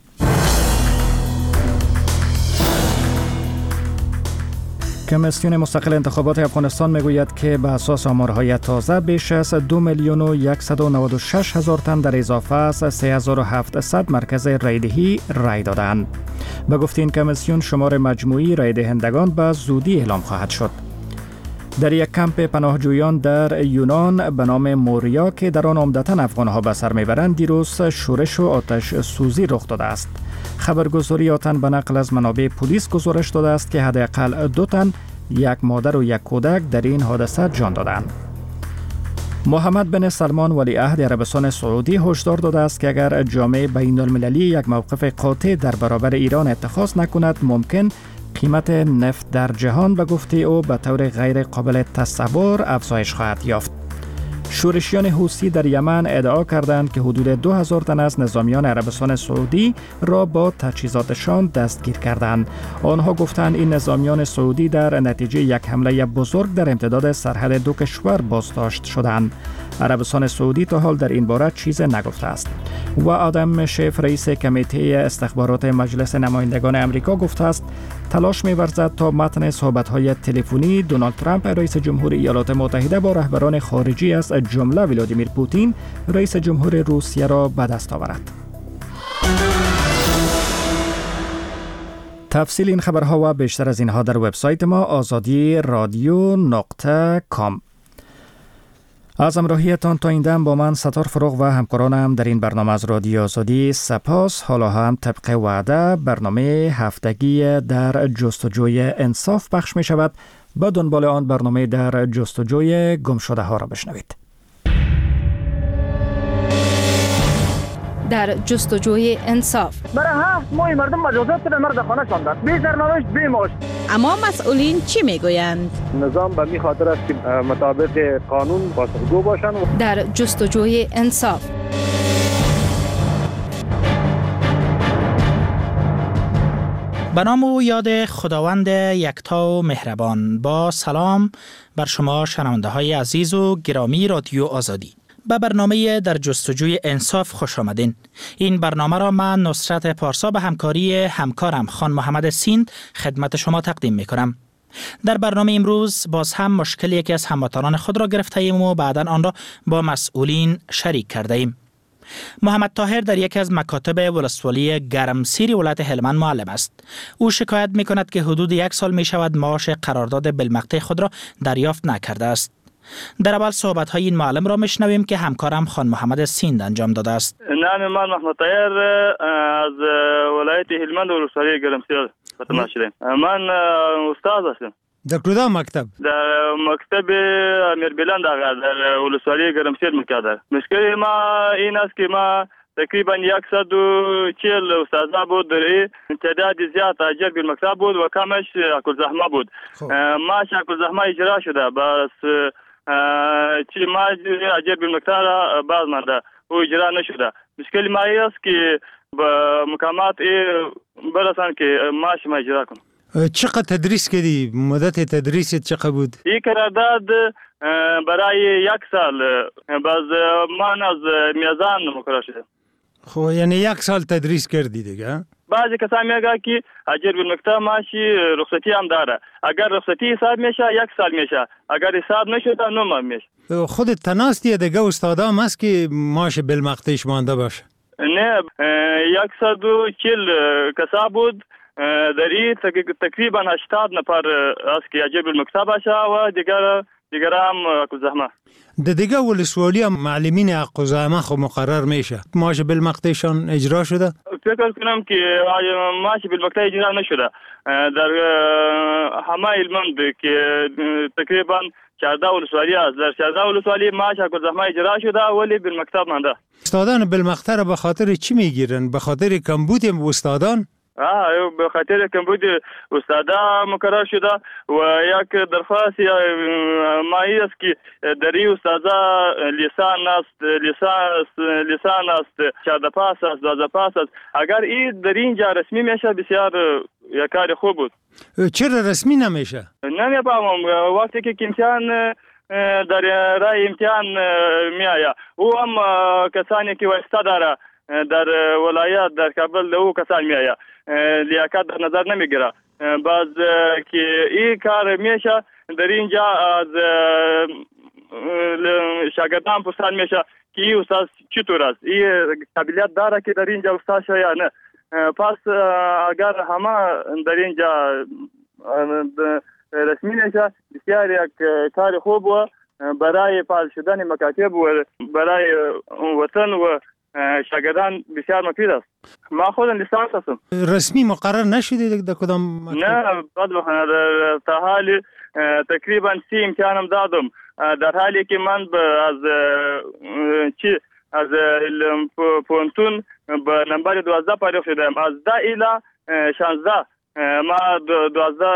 کمیسیون مستقل انتخابات افغانستان میگوید که به اساس آمارهای تازه بیش از دو میلیون و صد و نود و شش هزار تن در اضافه از سه هزار و هفتصد مرکز رایدهی رای دادند. به گفته این کمیسیون شمار مجموعی رای دهندگان به زودی اعلام خواهد شد. در یک کمپ پناهجویان در یونان به نام موریا که در آن عمدتاً افغانها به سر میبرند دیروز شورش و آتش سوزی رخ داده است. خبرگزاری آتن به نقل از منابع پلیس گزارش داده است که حداقل دو تن، یک مادر و یک کودک در این حادثه جان دادند. محمد بن سلمان ولیعهد عربستان سعودی هشدار داده است که اگر جامعه بین المللی یک موقف قاطع در برابر ایران اتخاذ نکند ممکن قیمت نفت در جهان به گفته او به طور غیر قابل تصور افزایش خواهد یافت. شورشیان حوثی در یمن ادعا کردند که حدود دو هزار تن از نظامیان عربستان سعودی را با تجهیزاتشان دستگیر کردند. آنها گفتند این نظامیان سعودی در نتیجه یک حمله بزرگ در امتداد سرحد دو کشور بازداشت شدند. عربستان سعودی تا حال در این باره چیز نگفته است. و آدم شیف رئیس کمیته استخبارات مجلس نمایندگان امریکا گفته است تلاش می‌ورزد تا متن صحبت‌های تلفنی دونالد ترامپ رئیس جمهور ایالات متحده با رهبران خارجی از جمله ولادیمیر پوتین رئیس جمهور روسیه را به دست آورد. تفصیل این خبرها و بیشتر از اینها در وبسایت ما آزادی رادیو نقطه کام. از همراهیتان تا این دم با من ستار فروغ و همکارانم در این برنامه از رادیو آزادی سپاس. حالا هم طبق وعده برنامه هفتگی در جستجوی انصاف پخش می شود. با دنبال آن برنامه در جستجوی گمشده ها را بشنوید.
در جستجوی انصاف
برای هفت ماه مردم مجازات به مرد خانه شاندند، بی سرنوشت بی معاش.
اما مسئولین چی میگویند؟
نظام به می خاطر است که مطابق قانون پاسخگو باشند.
در جستجوی انصاف
به نام و یاد خداوند یکتا و مهربان. با سلام بر شما شنونده های عزیز و گرامی رادیو آزادی. به برنامه در جستجوی انصاف خوش آمدین. این برنامه را من نصرت پارسا به همکاری همکارم خان محمد سیند خدمت شما تقدیم می کنم. در برنامه امروز باز هم مشکل یکی از هموطنان خود را گرفته ایم و بعداً آن را با مسئولین شریک کرده ایم. محمد طاهر در یکی از مکاتب ولسوالی گرمسیر ولایت هلمند معلم است. او شکایت می کند که حدود یک سال می شود معاش قرارداد بالمقطع خود را دریافت نکرده است. در اول صحبت های این معلم را میشنویم که همکارم خان محمد سیند انجام داده است.
نام من محمد طاهر از ولایت هلمند ولسوالی گرمسیر خدمت شدم. من استاد هستم.
در کدام مکتب؟
در مکتب امیر بلند در ولسوالی گرمسیر میکردم. مشکل ما این است که ما تقریبا صد و چهل استاد بود، در تعداد زیاد اجر بالمکتب بود و کمش اکل زحمه بود. ما اکل زحمه اجرا شده، بس چی ما اجر بالمکتب را باز مانده و اجرا نشده. مشکل ما است که با مقامات برسان که ماش ما اجرا کنم.
چقدر تدریس کردی؟ مدت تدریست چقدر بود؟
این قرارداد برای یک سال، باز من از میزان مقرر شده.
خب یعنی یک سال تدریس کردی دیگه؟
بعضی کسان میگه که اجر بالمکتب ماشی رخصتی هم داره. اگر رخصتی حساب میشه یک سال میشه، اگر حساب نشده نه ماه میشه.
خودت تناستی دیگه استادا هم هست که ماش بالمقطعش مانده باشه؟
نه، صد و چهل کسا بود، داری تقریبا هشتاد نفر است که اجر بالمکتب باشه و دیگر دیگر هم اکو زحمه.
ده دیگه ولسوالی هم معلمین اکو زحمه خب مقرر میشه. ماش بالمقطعشان اجرا شده؟
فکر کنم که معاش بالمقطع اجرا نشده در همه هلمند که تقریبا چهارده ولسوالی است. در چهارده ولسوالی معاش گلزحمه اجرا شده ولی بالمقطع مانده.
استادان بالمقطع را به خاطر چی میگیرن؟ به خاطر کمبود استادان؟
آه به خاطر کمبود استادا مقرر شده و یک درخواست ما است که در این استادا لیسان است لیسان لیسان است چهارده پاس است دوازده پاس است. اگر این در اینجا رسمی میشه بسیار یک کار خوب بود.
چرا رسمی نمیشه؟
نمیفهمم. وقتی که امتحان در رای امتحان میآید او هم کسانی که واسطه داره در ولایت در کابل او کسان میآید لیاقت در نظر نمیگیره. باز که این کار میشه در اینجا از شاگردان پرسان میشه که این استاد چطور است، این قابلیت داره که در اینجا استاد شه یا نه. پس اگر همه در اینجا رسمی نشه بسیار یک کار خوب و برای فعال شدن مکاتب و برای وطن و شاگردان بسیار مفید است. ما خود لیسانس هستم.
رسمی مقرر نشده در کدام مکتب؟
نه بعد در تا حالی تقریبا سی امتحانم دادم در حالی که من از چی از پونتون به نمبر دوازده پایداخت شدم. از ده الی شانزده ما دوازده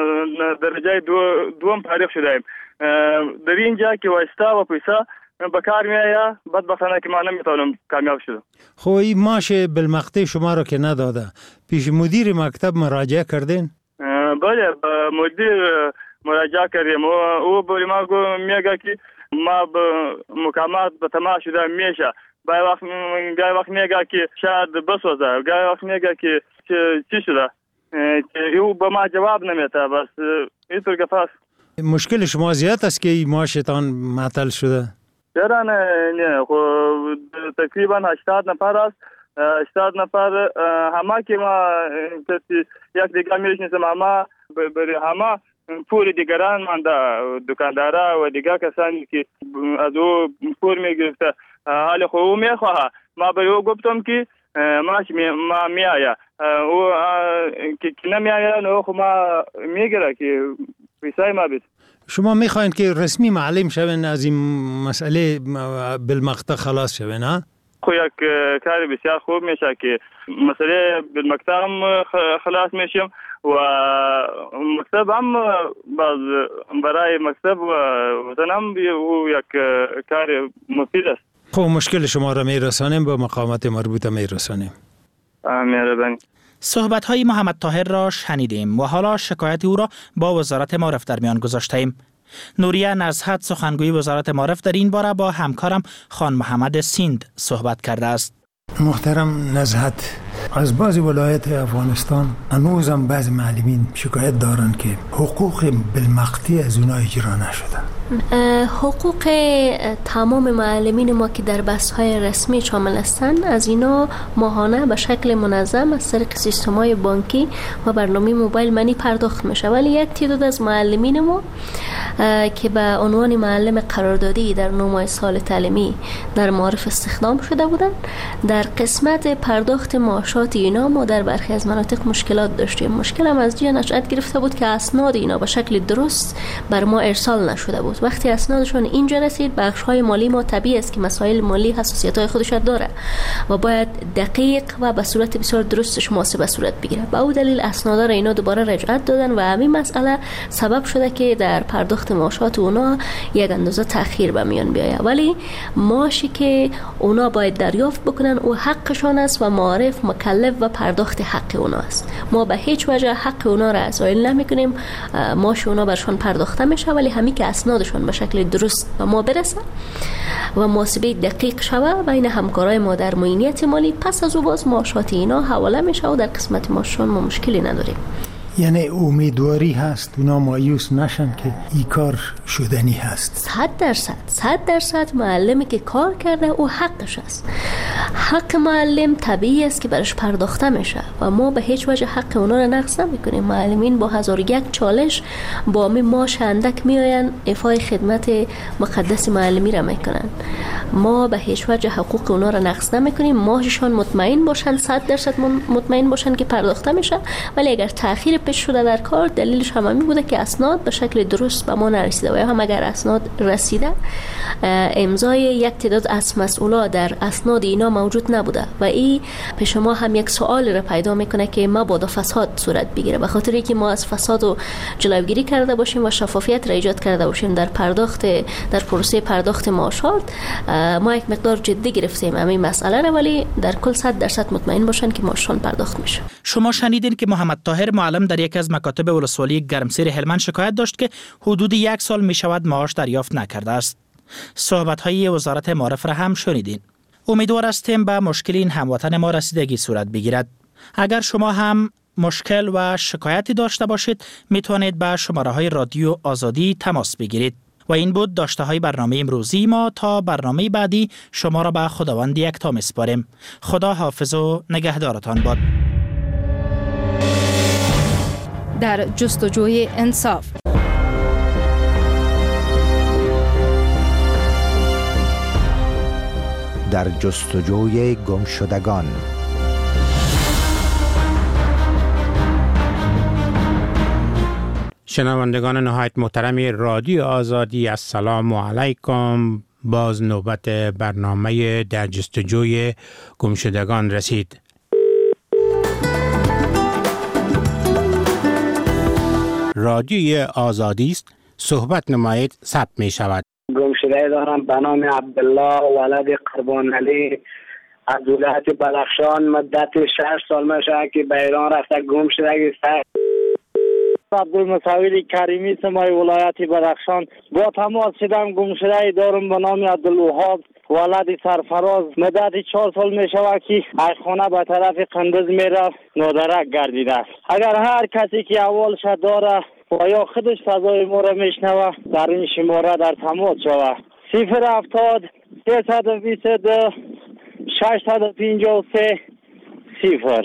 درجه دو دوم پایداخت شدم. در اینجا که واسطه و پیسه به کار میآید بدبختانه که ما نمیتونم کامیاب شدم.
خب این معاش بالمقطع شما رو که نداده پیش مدیر مکتب مراجعه کردین؟
بله به مدیر مراجعه کردیم و او به ما گفت میگه که ما به مکالمات به تمام شده میشه. گاهی وقت گاهی وقت میگه که شاید بسوزه، گاهی وقت میگه که چی شده که او به ما جواب نمیده. بس اینطور که پس
مشکل شما زیاد است که این معاشتان معطل شده؟
چرا نه نه خب تقریبا هشتاد نفر است. هشتاد نفر همه که ما کسی یک دیگر میشناسم همه برای همه پول دیگران مانده دکاندارا و دیگر کسانی که از او پول میگرفته. حالا خب او میخواه ما برای او گفتم که ماش ما میآید او که نمیآید نه خب ما میگیره که پیسای ما بید.
شما میخواین که رسمی معلم شوین از این مسئله بالمقطع خلاص شوین ها؟
خب یک کار بسیار خوب میشه که مسئله بالمقطع هم خلاص میشیم و مکتب هم باز برای مکتب و وطن هم او یک کار مفید است.
خب مشکل شما را میرسانیم به مقامات مربوطه میرسانیم.
مهربانی.
صحبت‌های محمد طاهر را شنیدیم و حالا شکایت او را با وزارت معارف در میان گذاشتیم. نوریه نزهت سخنگوی وزارت معارف در این باره با همکارم خان محمد سیند صحبت کرده است.
محترم نزهت، از بعضی ولایت افغانستان هنوزم بعضی معلمین شکایت دارند که حقوق بالمقطع از اونها اجرا نشده.
حقوق تمام معلمین ما که در بحث‌های رسمی شامل هستند از اینا ماهانه به شکل منظم از طریق سیستم‌های بانکی و برنامه موبایل منی پرداخت میشه، ولی یک تعداد از معلمین ما که به عنوان معلم قراردادی در نومای سال تعلیمی در معارف استخدام شده بودند در قسمت پرداخت معاشات اینا ما در برخی از مناطق مشکلات داشتیم. مشکل هم از جای نشأت گرفته بود که اسناد اینا به شکل درست بر ما ارسال نشده بود. وقتی اسنادشون اینجا رسید بخش‌های مالی ما طبیعی است که مسائل مالی حساسیت‌های خودش داره و باید دقیق و به صورت بسیار درستش محاسبه صورت بگیره. به اون دلیل اسنادا را اینا دوباره رجعت دادن و همین مسئله سبب شده که در پرداخت معاشات اونا یک اندازه تأخیر به میان بیاید. ولی معاشی که اونا باید دریافت بکنن او حقشون است و معارف مکلف و پرداخت حق اونا است. ما به هیچ وجه حق اونا را زایل نمی‌کنیم. معاش اونا برشون پرداخته میشه، ولی همین که اسنادشون به شکل درست به ما برسه و محاسبه دقیق شوه بین همکارای ما در معینیت مالی، پس از او باز معاشات اینا حواله میشه و در قسمت معاششون ما مشکلی نداریم.
یعنی امیدواری هست اونا مایوس نشن که این کار شدنی هست.
صد درصد صد درصد معلمی که کار کرده او حقش است. حق معلم طبیعی است که برش پرداخته میشه و ما به هیچ وجه حق اونا رو نقض نمیکنیم. معلمین با هزار یک چالش با می ماش اندک میآین ایفای خدمت مقدس معلمی را میکنن. ما به هیچ وجه حقوق اونا رو نقض نمیکنیم. ماهشان مطمئن باشن، صد درصد مطمئن باشن که پرداخته میشه. ولی اگر تأخیر پیش شده در کار، دلیلش هم همین بوده که اسناد به شکل درست به ما نرسیده و یا هم اگر اسناد رسیده امضای یک تعداد از مسئولا در اسناد اینا موجود نبوده و این پیش ما هم یک سوال را پیدا میکنه که مبادا فساد صورت بگیره. به خاطر اینکه ما از فساد و جلوگیری کرده باشیم و شفافیت را ایجاد کرده باشیم در پرداخت در پروسه پرداخت معاشات، ما یک مقدار جدی گرفتیم همین مسئله را، ولی در کل صد درصد مطمئن باشن که معاششان پرداخت میشه.
شما شنیدین که محمد طاهر معلم در یکی از مکاتب ولسوالی گرمسیر هلمند شکایت داشت که حدود یک سال می شود معاش دریافت نکرده است. صحبت‌های وزارت معارف را هم شنیدین. امیدوار هستیم به مشکل این هموطن ما رسیدگی صورت بگیرد. اگر شما هم مشکل و شکایتی داشته باشید میتوانید به شماره های رادیو آزادی تماس بگیرید. و این بود داشته های برنامه امروزی ما. تا برنامه بعدی شما را به خداوند یکتا میسپاریم. خدا حافظ و نگهدارتان باد.
در جستجوی انصاف.
در جستجوی گمشدگان.
شنوندگان نهایت محترم رادیو آزادی، السلام علیکم. باز نوبت برنامه در جستجوی گمشدگان رسید. رادیوی آزادی است، صحبت نمایید ثبت می شود.
گمشده دارم به نام عبدالله ولد قربان علی از ولایت بدخشان. مدت شش سال میشه که به ایران رفته گم شده.
عبدالمصور کریمی سمای ولایت بدخشان. با تماس شدم گمشده دارم به نام عبدالوهاب ولد سرفراز. مدت چهار سال می شود که از خانه به طرف قندز می رفت، نادرک گردیده است. اگر هر کسی که احوالش داره و یا خودش فضای ما را میشنوه در این شماره در تماس شود. صفر هفتاد سیصد و بیست و دو ششصد و پنجاه و سه صفر.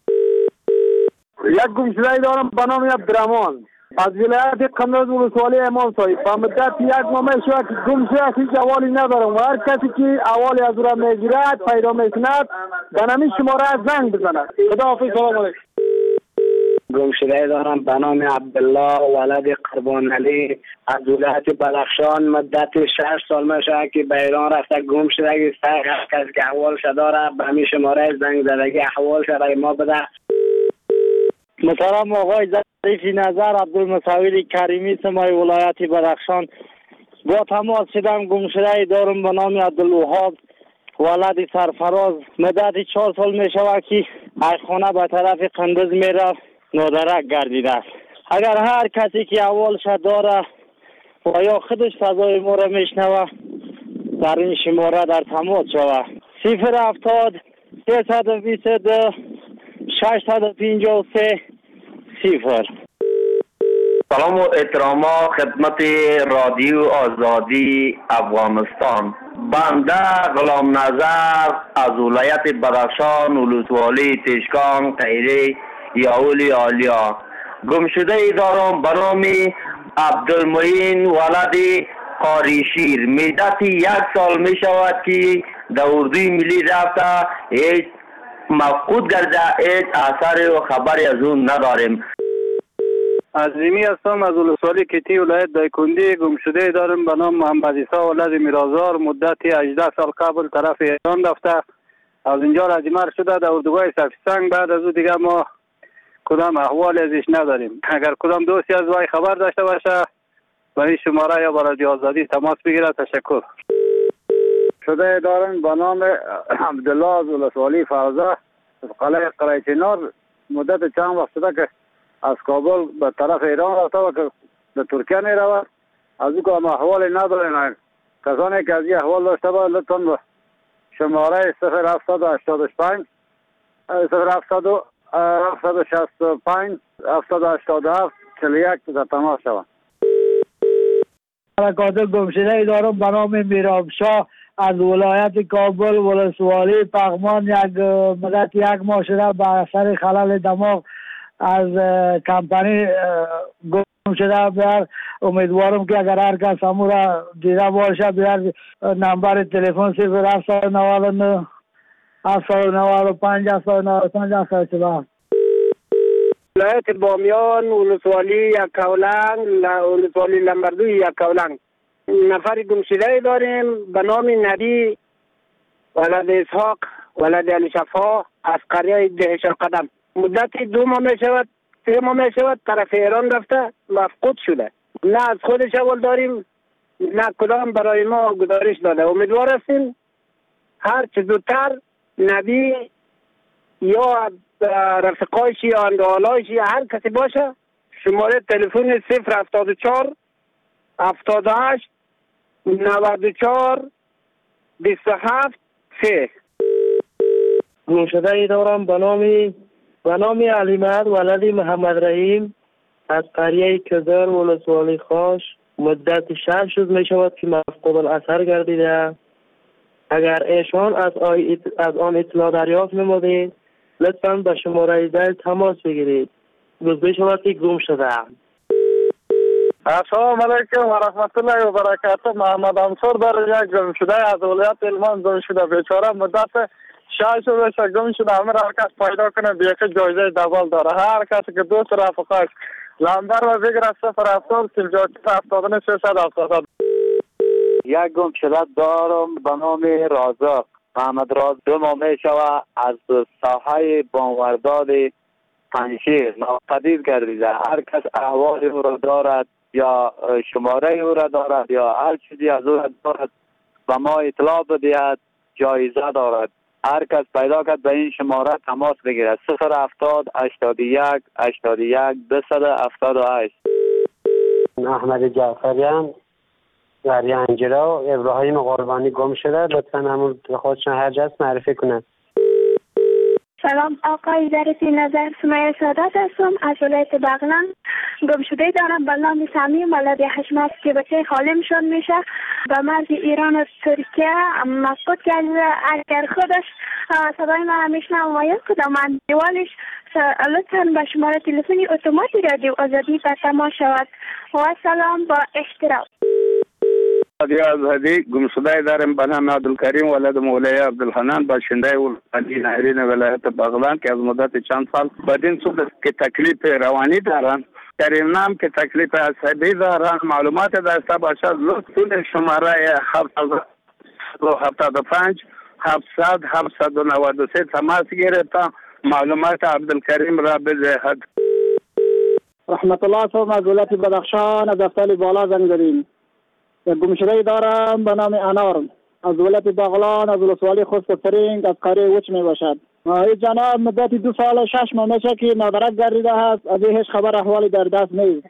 یک گمشده دارم به نام عبدالرحمن از ولایت قندز ولسوالی امام صاحب. با مدت یک ماه شد که گم شده، هیچ احوالی ندارم و هر کسی که احوالی از او را میگیرد پیدا میکند به نام شماره زنگ بزند. خداحافظ. سلام علیکم.
گمشده دارم به نام عبدالله ولد قربان علی از ولایت بدخشان. مدت شش سال میشه که به ایران رفته گم شده. هر کسی که احوالش داره به همین شماره زنگ زدگی احوالش برای ما بده.
محترم آقای ظریفی نظر عبدالمصور کریمی سمای ولایت بدخشان. با تماس شدم گمشده دارم به نام عبدالوهاب ولد سرفراز. مدت چهار سال می شود که از خانه به طرف قندز می رفت، نادرک گردیده است. اگر هر کسی که احوالش داره و یا خودش فضای ما را میشنوه در این شماره در تماس شود. صفر هفتاد سیصد و بیست و دو ششصد و پنجاه و سه صفر.
سلام و احتراما خدمت رادیو آزادی افغانستان. بنده غلام نظر از ولایت بدخشان ولسوالی تشکان قیره یاولی آلیا. گمشده ای دارم به نام عبدالمعین ولد قاریشیر. مدت یک سال می شود که در اردوی ملی رفته، هیچ مفقود گرده، هیچ اثر و خبری از اون نداریم.
عظیمی هستم از ولسوالی کتی ولایت دایکندی. گمشده دارم به نام محمد عیسی ولد میرازار. مدت هجده سال قبل طرف ایران رفته، از اینجا رزیمر شده در اردوگاه سفیسنگ. بعد از او دیگه ما کدام احوال ازش نداریم. اگر کدام دوستی از وای خبر داشته باشه با این شماره یا با رادیو آزادی تماس بگیره. تشکر.
شده دارم به نام عبدالله از ولسوالی فرزه قلعه قرایچینار. مدت چند وقت شده که از کابل به طرف ایران رفته و که به ترکیه می رود. از او که هم احوالی نداریم. کسانی که از این احوال داشته باید لطفا به شماره صفر هفتصد و هشتاد و پنج صفر هفتصد و هفتصد و شصت و پنج هفتصد و هشتاد و هفت چهل و یک در تماس شوند.
حرکات گمشده دارم به نام میراب شاه از ولایت کابل ولسوالی پغمان یک مدت یک ماه شده به اثر خلل دماغ از کمپانی گم شده. بیار امیدوارم که اگر هر کس همون را دیده باشه بیار نمبر تلفن صفر هفت صفر نود و نه هفت صفر نود و پنج هفت صفر نود و پنج هفت صفر چهل و هفت.
ولایت بامیان ولسوالی یک کولنگ ولسوالی لمبردوی یک کولنگ نفر گمشده داریم به نام نبی ولد اسحاق ولد علی شفا از قریه دهش قدم. مدت دو ماه می شود سه ماه می شود طرف ایران رفته مفقود شده. نه از خودش اول داریم نه کدام برای ما گزارش داده. امیدوار هستیم هر چه زودتر نبی یا رفقایش یا اندوالایش یا هر کسی باشه شماره تلفن صفر هفتاد و چهار هفتاد و هشت نود و چهار بیست و هفت سه.
گمشده ای دارم به نام به نام علیمد ولد محمد رحیم از قریه کدر ولسوالی خاش مدت شش روز می شود که مفقود الاثر گردیده. اگر ایشان از از آن اطلاع دریافت نمودید لطفاً به شماره دل تماس بگیرید. گزارش شود که گم شده.
السلام علیکم و رحمت الله و برکاته. محمد انصار در یک گم شده از ولایت علمان گم شده بیچاره مدت شش روز گم شده. همه هر کس پیدا کنه بیاکه جایزه دبال داره. هر کسی که دوست رفقاش لمبر و بگیره صفر هفتاد سیلجاکی هفتاد و نه سیصد هفتاد.
یک گم شده دارم به نام رازق محمد راز. دو ماه می شود از ساحه بانورداد پنشیر ناپدید گردیده. هر کس احوال او را دارد یا شماره او را دارد یا هر چیزی از او را دارد و ما اطلاع بدهد جایزه دارد. هر کس پیدا کرد به این شماره تماس بگیرد صفر هفتاد هشتاد و یک هشتاد و یک دویست هفتاد و هشت.
احمد جعفریان در ینجرا ابراهیم قربانی گم شده. لطفا همون خودشان هر جست معرفی کنند.
سلام آقای ظریفی نظر سمیه سادات هستم از ولایت بغلان. گم شده دارم به نام سمیم ولد حشمت که بچه خالم شد میشه به مرز ایران و ترکیه مفقود کرده. اگر خودش صدای من میشنم کدام من دیوالش لطفا به شماره تلفنی اتوماتیک رادیو آزادی پر تماس شود. و سلام با احترام.
رادیو آزادی گمشده داریم به نام عبدالکریم ولد مولای عبدالحنان باشنده ولسوالی نهرین ولایت بغلان که از مدت چند سال بدین صورت که تکلیف روانی دارن در این نام که تکلیف عصبی دارن معلومات داشته باشد لطفا شماره هفتاد و هفتاد و پنج هفتصد هفتصد و نود و سه تماس گیره تا معلومات عبدالکریم را بدهد.
رحمت الله صاحب از ولایت بدخشان از افتال بالا زنگ داریم. یک گمشده دارم به نام انار از ولایت بغلان از ولسوالی خسکترینگ از قریه وچ می باشد. این جناب مدت دو سال شش ماه میشه که نادرک گردیده هست. از هیچ خبر احوالی در دست نیست.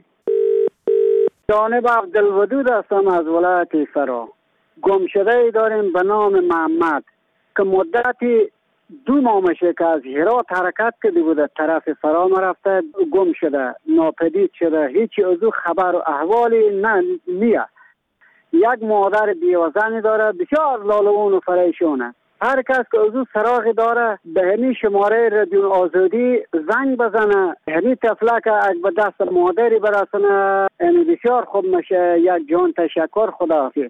جانب عبدالودود هستم از ولایت فرا. گمشده داریم به نام محمد که مدتی دو ماه میشه که از هرات حرکت کرده بوده طرف فرا رفته گم شده ناپدید شده. هیچ از او خبر و احوالی نه نیه. یک مادر بیوزنی داره بسیار لالون و فریشونه. هر کس که از او سراغی داره به همین شماره رادیو آزادی زنگ بزنه همین طفله که اگه به دست مادری برسونه بسیار خوب میشه. یک جان تشکر. خداحافظ.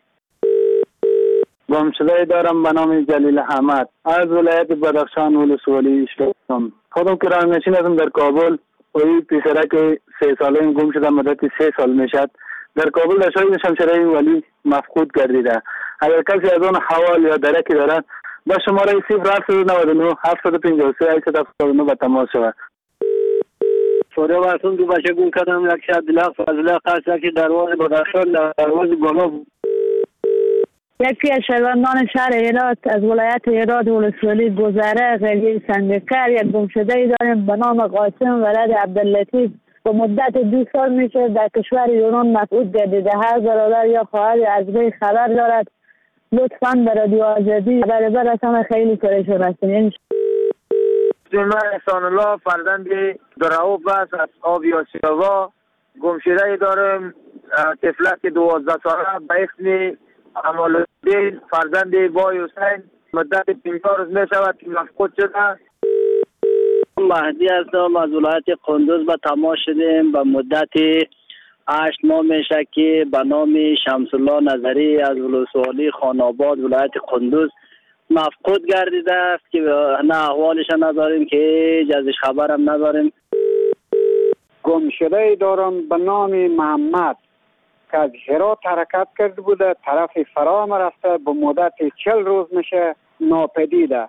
گمشده دارم به نام جلیل احمد از ولایت بدخشان ولسوالی شدم. خودم که رانشین هستم در کابل و این پسرک سه ساله گم شده مدت سه سال میشد. در کابل در شهر شمشیره ولی مفقود گردیده. اگر کسی از اون حوال یا درکی دارد با شماره صفر هفتصد و نود و نه هفتصد و پنجاه و سه هشتصد و هفتاد و نه به تماس شود.
سوره براتون دو بچه گم کردم. یک شب دلاغ فضله قصد که درواز بدخشان درواز گناه. یکی از شهروندان شهر هرات از ولایت هرات ولسوالی گذره قریه سنگکر یک گمشده داریم به نام قاسم ولد عبداللطیف به مدت دو سال میشه در کشور ایران مفقود گردیده. هر برادر یا خواهر از وی خبر دارد لطفاً به رادیو آزادی خبر برسانه. خیلی پریشان هستیم.
من احسان الله فرزند دراوب است از آویاسیاوا. گمشده دارم طفلک دوازده ساله به اسم امالالدین فرزند بای حسین. مدت پنجاه روز می شود که مفقود شده.
مهدی هستم از ولایت قندوز به تماس شدیم. به مدت هشت ماه میشه که به نام شمس الله نظری از ولسوالی خان آباد ولایت قندوز مفقود گردیده است که نه احوالش نداریم که هیچ ازش خبرم نداریم.
گمشده دارم به نام محمد که از هرات حرکت کرده بوده، طرف فرام رفته، به مدت چل روز میشه ناپدیده.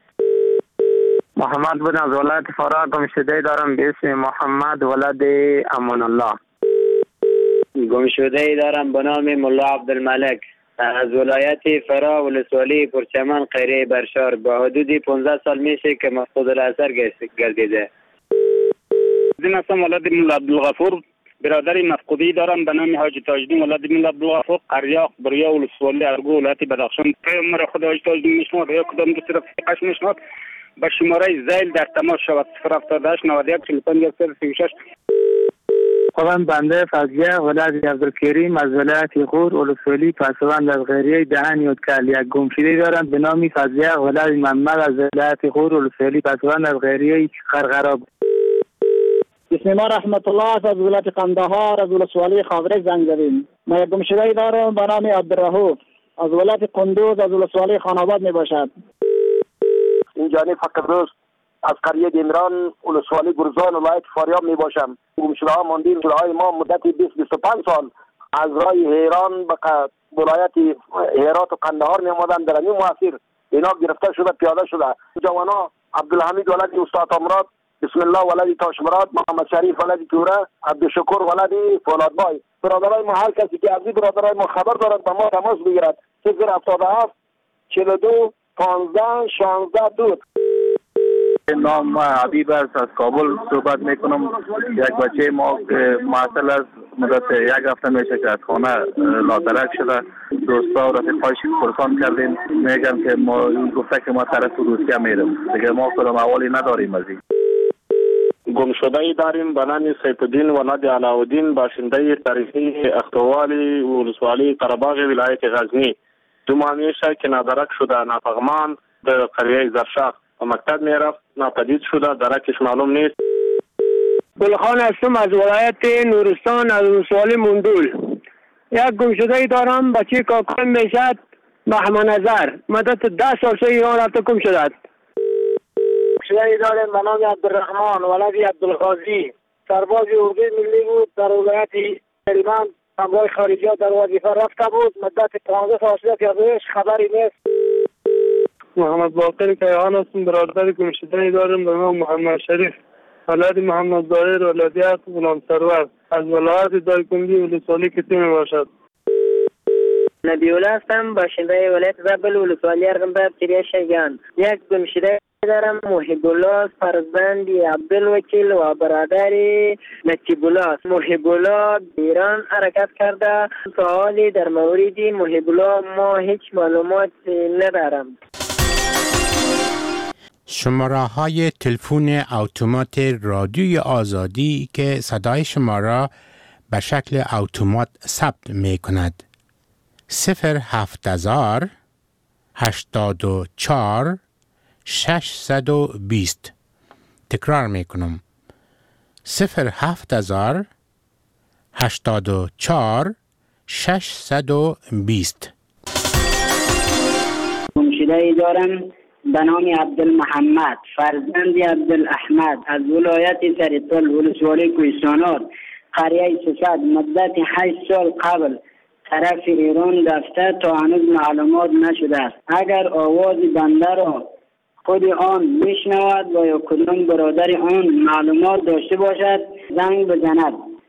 محمد بود از ولایت فرا. گمشده دارم به اسم محمد ولد امان الله.
گمشده دارم به نام ملا عبدالملک از ولایت فرا ولسوالی پرچمن قریه برشار. با حدود پانزده سال میشه که مفقود الاثر گردیده.
دین هستم ولد ملا عبدالغفور. برادر مفقودی دارم به نام حاجی تاجدین ولد ملا عبدالغفور. قریاق بریا ولسوالی ارگو ولایت بدخشان. پیامبر خدا حاجی تاجدین میشناد یا کدام دو طرف قش میشناد. با شماره زیل در تماس شود. صفر هفتاد و هشت نود و یک چهل و پنج سی و شش.
خودم بنده فضیه ولد عبدالکریم از ولایت غور ولسوالی پسوند از غیریه دهن یودکل. یک گمشده دارم به نام فضیه ولد محمد از ولایت غور ولسوالی پسوند از غیریه قرقراب.
بسم الله رحمت الله از ولایت قندهار از ولسوالی خاوره زنجبیل. ما یک گمشده دارم به نام عبدالرحوف از ولایت قندوز از ولسوالی خان آباد می باشد.
این جانب فقیروز از قریه دیمران ولسوالی گرزان ولایت فاریاب می باشم. گمشده ها ماندیم های ما مدت بیست بیست و پنج سال از راه هیران به ولایت هرات و قندهار می آمدن. در این مسیر اینا گرفته شده پیاده شده. جوانا عبدالحمید ولد استاد امراد، بسم الله ولد تاشمراد، محمد شریف ولد توره، عبدالشکر ولد فولادبای. برادرای ما هر کسی که از این برادرای ما خبر دارد با ما تماس بگیرد. صفر هفتاد و هفت چهل و دو پانزده شانزده دو.
نام حبیب است از کابل صحبت میکنم. یک بچه ما که معطل است مدت یک هفته میشه که از خانه نادرک شده. دوستا و رفیقایش پرسان کردیم میگن که ما گفته که ما طرف روسیه میرم. دیگه ما کدام احوالی نداریم از این.
گمشده ای داریم به نام سیف الدین ولد علاءالدین باشنده تاریخی اختوالی ولسوالی قره‌باغ ولایت غزنی. دو ماه میشه که نادرک شده. نافغمان در قریه زرشاق و مکتب میرفت ناپدید شده. درکش معلوم نیست.
گلخان هستم از ولایت نورستان از ولسوالی مندول. یک گمشده ای دارم بچه کاکان میشد محمد نظر. مدت ده سال سه ایران رفته گم شده.
گمشده ای دارم به نام عبدالرحمن ولد عبدالغازی. سرباز اردوی ملی بود در ولایت هلمند. اموال خارجی در وظیفه رفته بود. مدت پانزده سال شده که ازش خبری نیست.
محمد باقر کیهان هستم. برادر گمشده دارم به نام محمد شریف ولد محمد ظاهر ولدیت غلام سرور از ولایت دایکنډي ولسوالی کتی می باشد.
نبی الله هستم باشنده ولایت زابل ولسوالی ارغنداب تیره شیگان. یک گمشده دارم محب الله فرزند عبدالوکیل و برادر نجیب الله. محب الله ایران حرکت کرده. سوالی در مورد محب الله ما هیچ معلومات ندارم.
شماره های تلفن اتومات رادیوی آزادی که صدای شما را به شکل اتومات ثبت می کند. صفر هفت هزار هشتاد و چهار ششصد و بیست. تکرار می کنم. صفر هفت هزار هشتاد و چهار ششصد و بیست.
گمشده دارم به نام عبدالمحمد فرزند عبدالاحمد از ولایت سرطل ولسوالی کوهستانات قریه سوسد. مدت هشت سال قبل طرف ایران رفته تا هنوز معلومات نشده است. اگر آواز بنده را خود آن میشنود و یا کدام برادر آن معلومات داشته باشد زنگ بزند.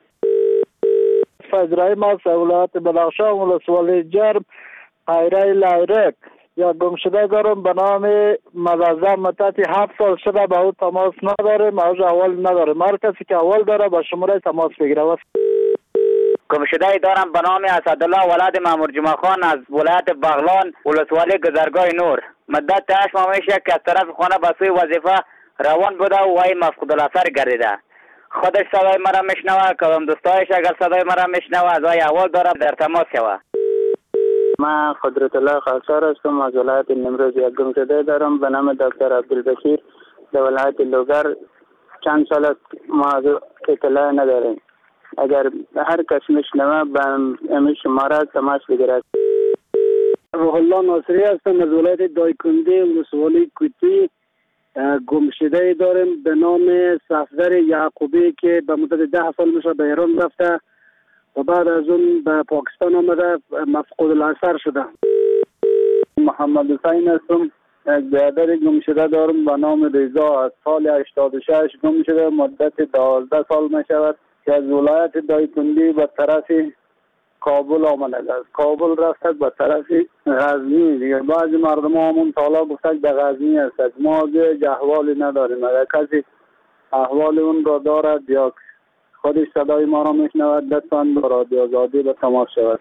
فضرای ما ولایت بدخشان ولسوالی جرم قریه لایرک. یا گمشده دارم به نام مززم مدت هفت سال شده به او تماس نداریم. از اول نداریم. هر کسی که اول داره با شماره تماس بگیره.
گمشده دارم به نام اسدالله ولد مامور جمعه خان از ولایت بغلان ولسوالی گذرگاه نور. مدت هشت ماه میشه که از طرف خانه به سوی وظیفه
روان بوده و وای مفقود الاثر گردیده. خودش صدای مرا میشنوه، کدام دوستایش اگر صدای مرا میشنوه از وای احوال داره در تماس شوه.
من قدرت الله خاصار هستم، از ولایت نیمروز. یک گمشده دارم به نام دکتر عبدالبشیر در ولایت لوگر. چند سال است ما از اطلاع نداریم. اگر هر کس میشنوه به امی شماره تماس بگیرد.
روح الله ناصری هستم از ولایت دایکنده ولسوالی کوتی. گمشده داریم به نام صفدر یعقوبی که به مدت ده سال میشه به ایران رفته و بعد از اون به پاکستان آمده مفقود الاثر شده.
محمد حسین هستم. یک برادر گمشده دارم به نام رضا، از سال هشتاد و شش گم شده، مدت دوازده سال می شود که از ولایت دایکنده به طرف کابل آمده است. کابل رفته به طرف غزنی. دیگه بعضی مردم همون تالا گفتن به غزنی است. ما دیگه احوالی نداریم. اگر کسی احوال اون را دارد یا خودش صدای ما را میشنود لطفاً با رادیو آزادی به تماس شود.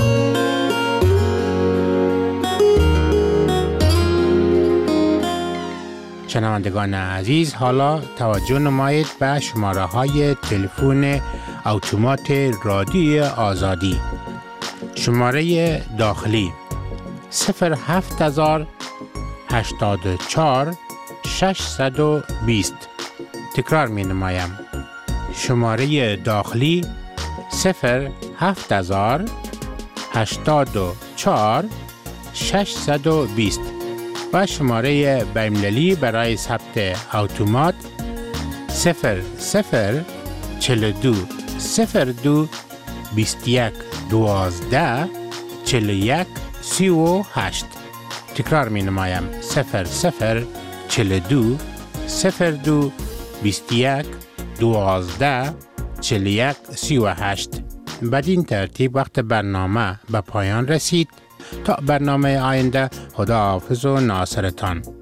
شنوندگان عزیز، حالا توجه نمایید به شماره های تلفن اتومات رادیو آزادی. شماره داخلی صفر هفت هزار هشتاد و چهار ششصد و بیست. تکرار می نمایم. شماره داخلی صفر هفت هزار هشتاد و چهار ششصد و بیست و شماره بین‌المللی برای ثبت اتومات صفر صفر چهل و دو صفر دو بیست و یک دوازده چهل و یک سی و هشت. تکرار می نمایم. صفر صفر چهل و دو صفر دو بیست و یک دوازده چهل و یک سی و هشت. بدین ترتیب وقت برنامه به پایان رسید. تا برنامه آینده، خدا حافظ و ناصرتان.